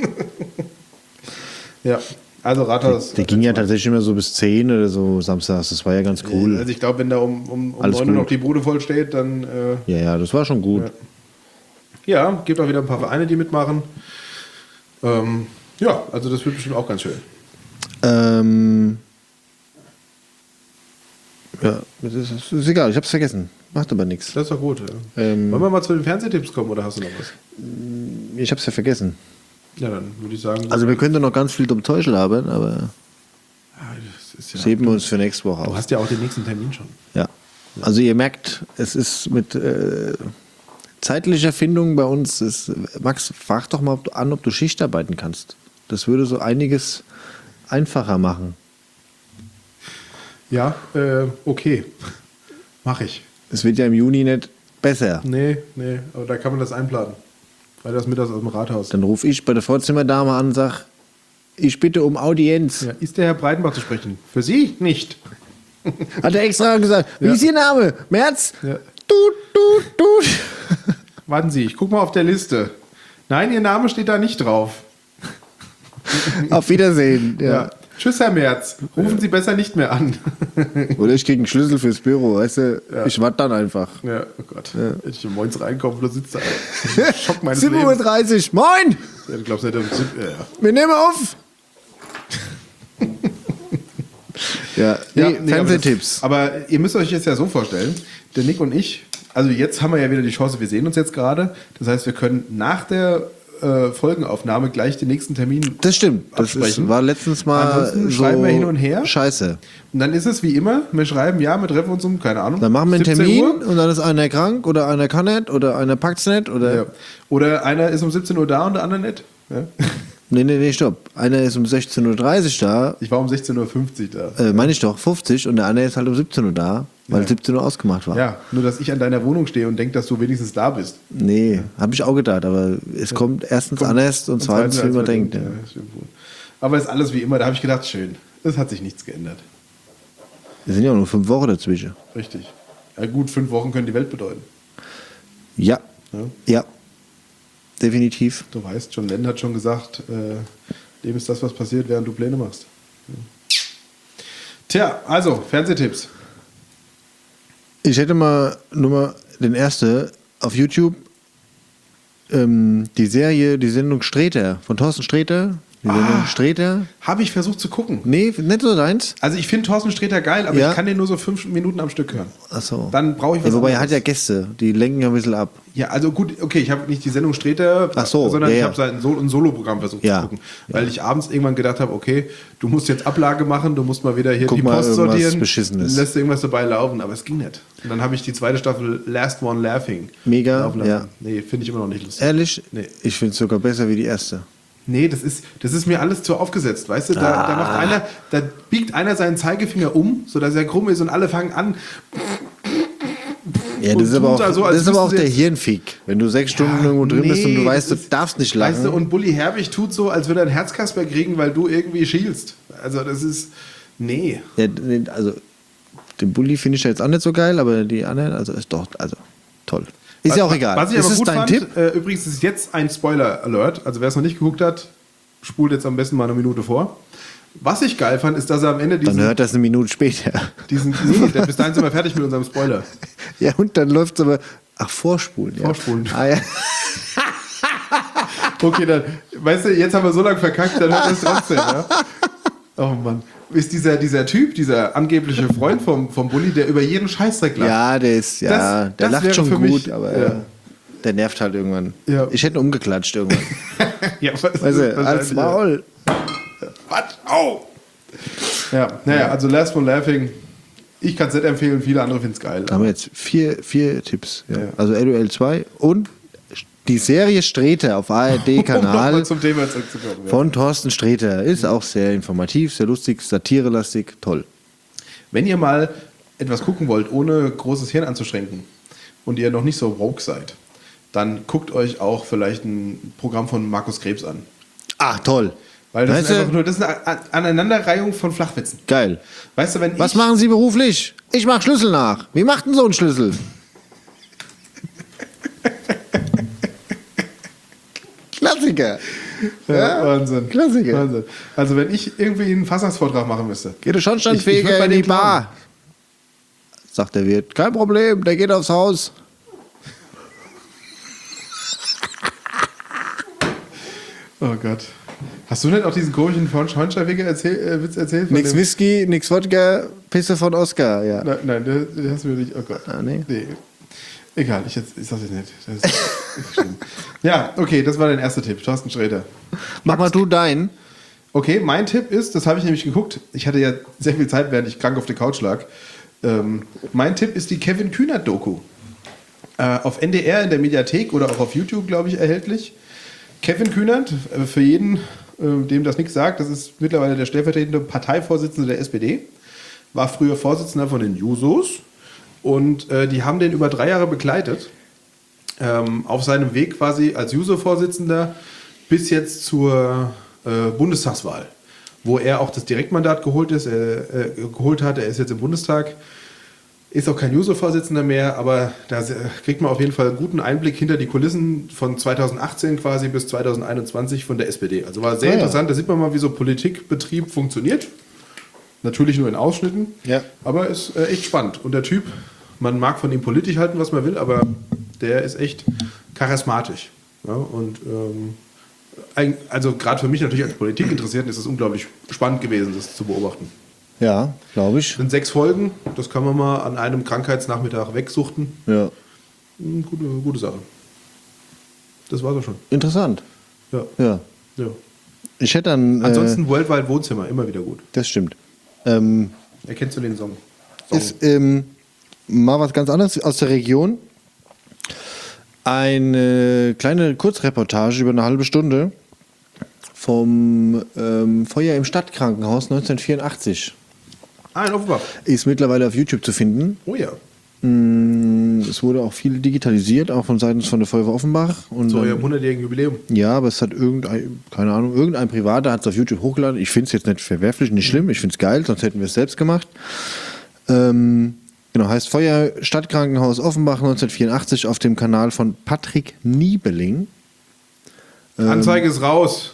Ja, also Rathaus. Der ging ja tatsächlich immer so bis zehn oder so samstags. Das war ja ganz cool. Also, ich glaube, wenn da um, um, um Alles neun Uhr noch gut. die Bude voll steht, dann. Äh, Ja, ja, das war schon gut. Ja. Ja, gibt auch wieder ein paar Vereine, die mitmachen. Ähm, ja, also das wird bestimmt auch ganz schön. Ähm, ja, das ist, das ist egal, ich hab's vergessen. Macht aber nichts. Das ist doch gut. Ja. Ähm, Wollen wir mal zu den Fernsehtipps kommen oder hast du noch was? Ich hab's ja vergessen. Ja, dann würde ich sagen. Also wir könnten noch ganz viel zum Teufel labern, aber ja, das ist ja, das heben wir uns für nächste Woche du auf. hast ja auch den nächsten Termin schon. Ja. Also ihr merkt, es ist mit äh, zeitlicher Findung bei uns. Ist, Max, frag doch mal ob du an, ob du Schicht arbeiten kannst. Das würde so einiges einfacher machen. Ja, äh, okay. Mach ich. Es wird ja im Juni nicht besser. Nee, nee, aber da kann man das einplanen. Weil das mittags aus dem Rathaus. Dann rufe ich bei der Vorzimmerdame an und sage, ich bitte um Audienz. Ja, ist der Herr Breitenbach zu sprechen? Für Sie nicht. Hat er extra gesagt, wie Ja. ist Ihr Name? Merz? Ja. Tut, tut, tut. Warten Sie, ich gucke mal auf der Liste. Nein, Ihr Name steht da nicht drauf. Auf Wiedersehen. Ja. Ja. Tschüss, Herr Merz. Rufen Sie besser nicht mehr an. Oder ich kriege einen Schlüssel fürs Büro, weißt du? Ich warte dann einfach. Ja, oh Gott. Wenn ich um moins reinkomme, da sitzt da. ein Schock meines sieben Uhr Lebens. dreißig, moin! Ja, du glaubst nicht, dass ich- ja, ja. Wir nehmen auf! ja, nee, Ja, nee, Fernsehtipps. Aber, das, aber ihr müsst euch jetzt ja so vorstellen, der Nick und ich, also jetzt haben wir ja wieder die Chance, wir sehen uns jetzt gerade. Das heißt, wir können nach der äh, Folgenaufnahme gleich den nächsten Termin Das stimmt. Das absprechen. ist, war letztens mal Ansonsten so schreiben wir hin und her. Scheiße. Und dann ist es wie immer, wir schreiben, ja, wir treffen uns um, keine Ahnung, Dann machen wir einen siebzehn Termin Uhr. und dann ist einer krank oder einer kann nicht oder einer packt's nicht oder. Ja. Oder einer ist um siebzehn Uhr da und der andere nicht. Ja. Nee, nee, nee, stopp. Einer ist um sechzehn Uhr dreißig da, Ich war um sechzehn Uhr fünfzig da. äh, meine ich doch, fünfzig und der andere ist halt um siebzehn Uhr da, weil Ja. siebzehn Uhr ausgemacht war. Ja, nur dass ich an deiner Wohnung stehe und denke, dass du wenigstens da bist. Nee, habe ich auch gedacht, aber es kommt erstens Kommt- anders und zweitens, wie als man denkt. Ja. Ja, stimmt wohl. Aber ist alles wie immer, da habe ich gedacht, schön. Es hat sich nichts geändert. Es sind ja auch nur fünf Wochen dazwischen. Richtig. Ja gut, fünf Wochen können die Welt bedeuten. Ja, Ja. ja, definitiv. Du weißt, John Lennon hat schon gesagt, äh, dem ist das, was passiert, während du Pläne machst. Ja. Tja, also, Fernsehtipps. Ich hätte mal nur mal den ersten auf YouTube, ähm, die Serie, die Sendung Sträter, von Thorsten Sträter. Die Sendung Ah. Sträter. Habe ich versucht zu gucken. Nee, nicht so deins. Also ich finde Thorsten Sträter geil, aber Ja. ich kann den nur so fünf Minuten am Stück hören. Achso. Dann brauche ich was Ja, wobei er anderes. hat ja Gäste, die lenken ja ein bisschen ab. Ja, also gut, okay, ich habe nicht die Sendung Sträter, Ach so, sondern ja, ich ja. habe ein, Sol ein Soloprogramm versucht Ja. zu gucken. Weil ich abends irgendwann gedacht habe, okay, du musst jetzt Ablage machen, du musst mal wieder hier Guck die mal, Post irgendwas sortieren, Beschissenes. lässt irgendwas dabei laufen, aber es ging nicht. Und dann habe ich die zweite Staffel Last One Laughing Mega, laufen lassen. ja. Nee, finde ich immer noch nicht lustig. Ehrlich? Nee. Ich finde es sogar besser wie die erste. Nee, das ist, das ist mir alles zu aufgesetzt, weißt du? Da, Ah. da macht einer, da biegt einer seinen Zeigefinger um, sodass er krumm ist und alle fangen an. Ja, Und das ist aber tun auch, so, als das ist aber auch müssten sie der jetzt- Hirnfick. Wenn du sechs Stunden irgendwo drin bist und du Nee, weißt, du das ist- darfst nicht lachen. Weißt du, und Bully Herbig tut so, als würde er ein Herzkasper kriegen, weil du irgendwie schielst. Also das ist, nee. Ja, nee, also, den Bulli finde ich ja jetzt auch nicht so geil, aber die anderen, also ist doch, also toll. Ist Was- ja auch egal. Was ich ist aber es gut dein fand, Tipp? Äh, übrigens ist jetzt ein Spoiler-Alert. Also wer es noch nicht geguckt hat, spult jetzt am besten mal eine Minute vor. Was ich geil fand, ist, dass er am Ende Dann diesen, hört das eine Minute später. diesen nee, der, bis dahin sind wir fertig mit unserem Spoiler. Ja, und dann läuft es aber, ach, vorspulen. Ja. Vorspulen. Ah, ja. Okay, dann, weißt du, jetzt haben wir so lange verkackt, dann hört es trotzdem, ja? Oh Mann. Ist dieser, dieser Typ, dieser angebliche Freund vom, vom Bulli, der über jeden Scheißdreck lacht. ja, der ist, ja, Das- der das lacht wäre schon für gut, mich- aber ja. der nervt halt irgendwann. Ja. Ich hätte ihn umgeklatscht irgendwann. Ja, was Weißt ist du, das als denn? Maul. Was? Au! Ja, naja, also Last One Laughing Ich kann es nicht empfehlen, viele andere finden es geil. Da haben wir jetzt vier, vier Tipps. Ja. Ja. Also L O L zwei und die Serie Streter auf A R Um D-Kanal nochmal zum Thema zurückzukommen. Ja. von Thorsten Sträter. Ist auch sehr informativ, sehr lustig, satirelastig, toll. Wenn ihr mal etwas gucken wollt, ohne großes Hirn anzuschränken und ihr noch nicht so woke seid, dann guckt euch auch vielleicht ein Programm von Markus Krebs an. Ach, toll. Weil das Weißt ist du? einfach nur das ist eine An- Aneinanderreihung von Flachwitzen. Geil. Weißt du, wenn Was ich... machen Sie beruflich? Ich mache Schlüssel nach. Wie macht denn so ein Schlüssel? Klassiker. Ja, Wahnsinn. Klassiker. Wahnsinn. Also wenn ich irgendwie einen Fassungsvortrag machen müsste. Geht der Ich- ich Schornsteinfeger würd bei in die dem klauen. Bar? Sagt der Wirt. Kein Problem, der geht aufs Haus. Oh Gott. Hast du nicht auch diesen komischen von Schornsteinfeger erzähl, äh, Witz erzählt? Von Nix dem- Whisky, nix Wodka, Pisse von Oscar. Ja. Nein, nein, den den hast du mir nicht. Oh Gott. Ah, nee. Egal, ich, jetzt, ich sag's jetzt nicht. Das ist, ist schlimm. Ja, okay, das war dein erster Tipp. Thorsten Sträter. Mach mal du deinen. Okay, mein Tipp ist, das habe ich nämlich geguckt. Ich hatte ja sehr viel Zeit, während ich krank auf der Couch lag. Ähm, mein Tipp ist die Kevin Kühnert-Doku. Äh, auf N D R in der Mediathek oder auch auf YouTube, glaube ich, erhältlich. Kevin Kühnert, äh, für jeden, äh, dem das nichts sagt, das ist mittlerweile der stellvertretende Parteivorsitzende der S P D. War früher Vorsitzender von den Jusos. Und äh, die haben den über drei Jahre begleitet. Ähm, auf seinem Weg quasi als Juso-Vorsitzender bis jetzt zur äh, Bundestagswahl, wo er auch das Direktmandat geholt, ist, äh, äh, geholt hat. Er ist jetzt im Bundestag, ist auch kein Juso-Vorsitzender mehr, aber da äh, kriegt man auf jeden Fall einen guten Einblick hinter die Kulissen von zweitausendachtzehn quasi bis zweitausendeinundzwanzig von der S P D. Also war sehr Ah, ja. interessant, da sieht man mal, wie so Politikbetrieb funktioniert. Natürlich nur in Ausschnitten, Ja. aber ist äh, echt spannend. Und der Typ, man mag von ihm politisch halten, was man will, aber der ist echt charismatisch. Ja, und ähm, ein- also gerade für mich natürlich als Politikinteressierten ist es unglaublich spannend gewesen, das zu beobachten. Ja, glaube ich. Es sind sechs Folgen, das kann man mal an einem Krankheitsnachmittag wegsuchten. Ja. Hm, Gute, gute Sache. Das war's auch schon. Interessant. Ja. Ja. ja. Ich hätte dann. Äh, Ansonsten Worldwide Wohnzimmer, immer wieder gut. das stimmt. Ähm, Erkennst du den Song? Song. ist ähm, mal was ganz anderes aus der Region. Eine kleine Kurzreportage über eine halbe Stunde vom ähm, Feuer im Stadtkrankenhaus neunzehnhundertvierundachtzig. Ah, in Offenbach. Ist mittlerweile auf YouTube zu finden. Oh ja. Mm, Es wurde auch viel digitalisiert, auch von seitens von der Feuerwehr Offenbach. Und Zu dann- eurem hundertjährigen Jubiläum. Ja, aber es hat irgendein, keine Ahnung, irgendein Privater hat es auf YouTube hochgeladen. Ich finde es jetzt nicht verwerflich, nicht schlimm. Ich finde es geil, sonst hätten wir es selbst gemacht. Ähm, genau, heißt Feuer Stadtkrankenhaus Offenbach neunzehnhundertvierundachtzig auf dem Kanal von Patrick Niebeling. Anzeige ist raus.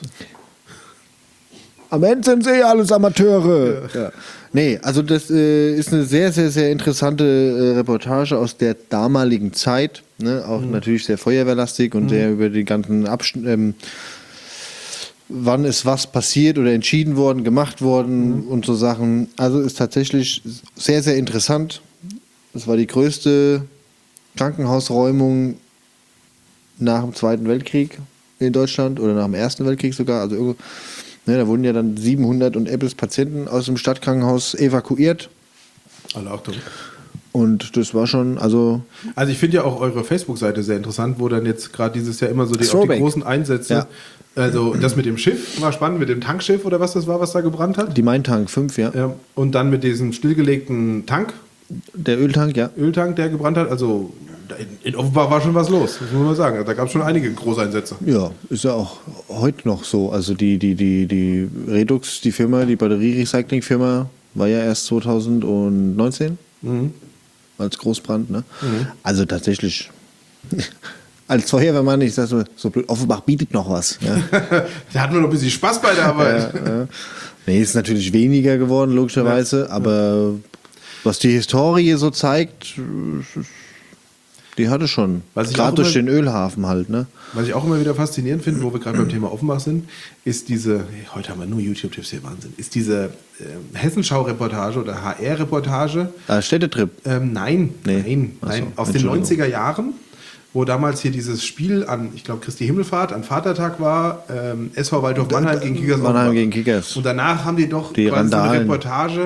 Am Ende sind sie alles Amateure. Ja. Nee, also das äh, ist eine sehr, sehr, sehr interessante äh, Reportage aus der damaligen Zeit. Ne? Auch natürlich sehr feuerwehrlastig und sehr über die ganzen Abschnitte. Ähm, wann ist was passiert oder entschieden worden, gemacht worden und so Sachen. Also ist tatsächlich sehr, sehr interessant. Es war die größte Krankenhausräumung nach dem Zweiten Weltkrieg in Deutschland oder nach dem Ersten Weltkrieg sogar. Also irgendwo, ne, da wurden ja dann siebenhundert und etwas Patienten aus dem Stadtkrankenhaus evakuiert. Alle Achtung. Und das war schon, also Also ich finde ja auch eure Facebook-Seite sehr interessant, wo dann jetzt gerade dieses Jahr immer so die, auch die Throwback. großen Einsätze, Ja. also das mit dem Schiff war spannend, mit dem Tankschiff oder was das war, was da gebrannt hat. die Main-Tank fünf, ja. Ja, und dann mit diesem stillgelegten Tank, Der Öltank, ja. Öltank, der gebrannt hat. Also in, in Offenbach war schon was los, das muss man mal sagen. Da gab es schon einige Großeinsätze. Ja, ist ja auch heute noch so. Also die, die, die, die Redux, die Firma, die Batterierecycling-Firma, war ja erst zweitausendneunzehn Mhm. als Großbrand. Ne? Also tatsächlich, als Feuerwehrmann, ich sag so, so blöd, Offenbach bietet noch was. Ja. Da hatten wir noch ein bisschen Spaß bei der Arbeit. Ja, ja. Nee, ist natürlich weniger geworden, logischerweise, aber was die Historie so zeigt, die hatte schon. Was ich Gerade auch durch immer- den Ölhafen halt, ne? Was ich auch immer wieder faszinierend finde, wo wir gerade beim Thema Offenbach sind, ist diese, hey, heute haben wir nur YouTube-Tipps hier, Wahnsinn, ist diese äh, Hessenschau-Reportage oder H R-Reportage. Ah, Städtetrip. Ähm, nein, Nee. nein, Ach so, nein. Aus den Entschuldigung. neunziger Jahren, wo damals hier dieses Spiel an, ich glaube, Christi Himmelfahrt, an Vatertag war, ähm, S V Waldhof Mannheim gegen Kickers Mannheim Offenbach. gegen Kickers. Und danach haben die doch Die quasi so eine Randalen. Reportage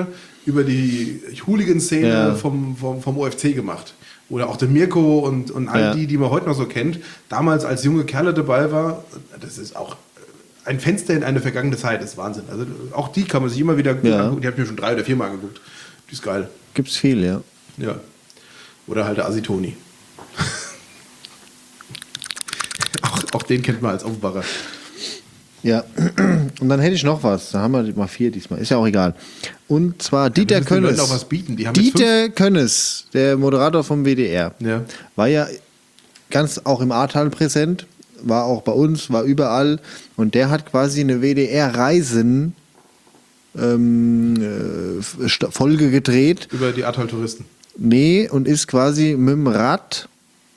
über die Hooligan-Szene Ja. vom, vom, vom O F C gemacht. Oder auch den Mirko und, und all Ja. die, die man heute noch so kennt. Damals als junge Kerle dabei war, das ist auch ein Fenster in eine vergangene Zeit, das ist Wahnsinn. Also auch die kann man sich immer wieder gut Ja. angucken. Die habe ich mir schon drei oder vier Mal angeguckt. Die ist geil. Gibt's viel, ja. Ja. Oder halt der Asitoni. auch, auch den kennt man als Aufbacher. Ja, und dann hätte ich noch was. Da haben wir mal vier diesmal. Ist ja auch egal. Und zwar Dieter wir müssen den Leuten Könnes. auch was bieten. Die haben jetzt Dieter Könnes, der Moderator vom W D R, Ja. war ja ganz auch im Ahrtal präsent, war auch bei uns, war überall. Und der hat quasi eine W D R-Reisen ähm, äh, St- Folge gedreht. Über die Ahrtal-Touristen. Nee, und ist quasi mit dem Rad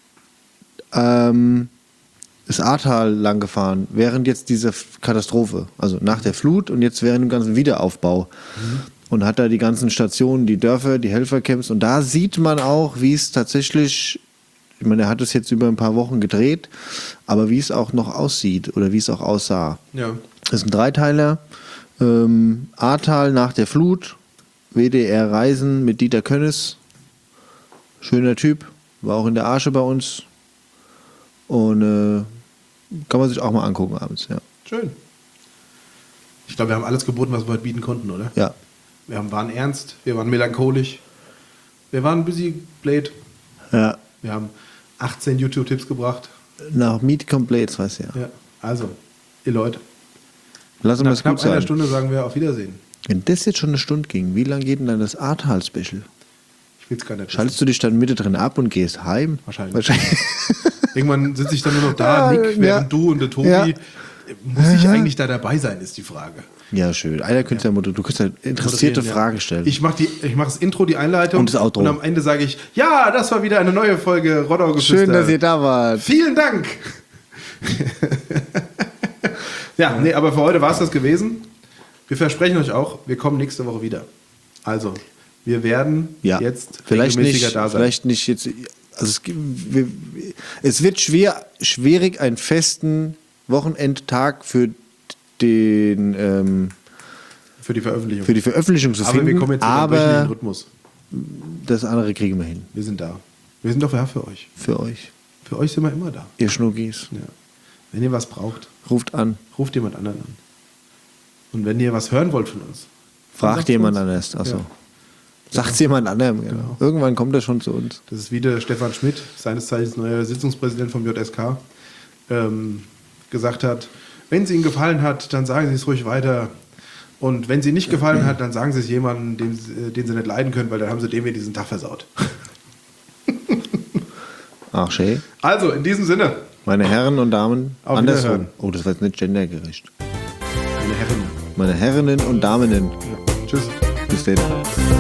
ähm, das Ahrtal lang gefahren, während jetzt dieser Katastrophe, also nach der Flut und jetzt während dem ganzen Wiederaufbau. Mhm. Und hat da die ganzen Stationen, die Dörfer, die Helfercamps. Und da sieht man auch, wie es tatsächlich, ich meine, er hat es jetzt über ein paar Wochen gedreht, aber wie es auch noch aussieht oder wie es auch aussah. Ja. Das ist ein Dreiteiler. Ähm, Ahrtal nach der Flut, W D R Reisen mit Dieter Könnes. Schöner Typ, war auch in der Arsche bei uns. Und äh, kann man sich auch mal angucken abends, ja. Schön. Ich glaube, wir haben alles geboten, was wir heute bieten konnten, oder? Ja. Wir haben, waren ernst, wir waren melancholisch, wir waren busy blade, Ja. wir haben achtzehn YouTube-Tipps gebracht. Nach Meet Complete, weißt du ja. Ja. Also, ihr Leute, Lass uns nach das knapp gut einer sein. Stunde sagen wir auf Wiedersehen. Wenn das jetzt schon eine Stunde ging, wie lange geht denn dann das Ahrtal-Special? Ich will es gar nicht wissen. Schaltest du dich dann mittendrin ab und gehst heim? Wahrscheinlich. Wahrscheinlich. Irgendwann sitze ich dann nur noch da, Ja, Nick, während ja. du und der Tobi. Ja. Muss ich eigentlich da dabei sein, ist die Frage. Ja, schön. Einer könnte ja. ja, du könntest ja interessierte Moderieren, ja. Fragen stellen. Ich mache ich mach das Intro, die Einleitung. Und das Outro. Und am Ende sage ich, ja, das war wieder eine neue Folge Roddau-Geflüster. Schön, dass ihr da wart. Vielen Dank. ja, nee, aber für heute war es das gewesen. Wir versprechen euch auch, wir kommen nächste Woche wieder. Also, wir werden Ja, jetzt vielleicht regelmäßiger nicht, da sein. vielleicht nicht jetzt. Also es, gibt- wir, es wird schwer, schwierig, einen festen Wochenendtag für den ähm, Für die Veröffentlichung. für die Veröffentlichung zu aber finden. wir kommen jetzt in einen wöchentlichen aber Rhythmus. das andere kriegen wir hin. Wir sind da. Wir sind doch da für euch. Für euch, Für euch sind wir immer da. ihr Schnuggis. Ja. Wenn ihr was braucht, Ruft an, ruft jemand anderen an. Und wenn ihr was hören wollt von uns, dann fragt sagt jemand uns. anders. Achso. Ja. Sagt jemand anderem. Genau. Genau. Irgendwann kommt er schon zu uns. Das ist wieder Stefan Schmidt, seines Zeichens neuer Sitzungspräsident vom J S K, ähm, gesagt hat, wenn es Ihnen gefallen hat, dann sagen Sie es ruhig weiter. Und wenn es Ihnen nicht gefallen hat, dann sagen Sie es jemandem, den, Sie- den Sie nicht leiden können, weil dann haben Sie dem hier diesen Tag versaut. Ach, schön. Also, in diesem Sinne, Meine Herren und Damen, Auf andersrum. Wiederhören. Oh, das war jetzt nicht gendergerecht. meine Herren. Meine Herrinnen und Daminnen, Ja. Tschüss. bis dann.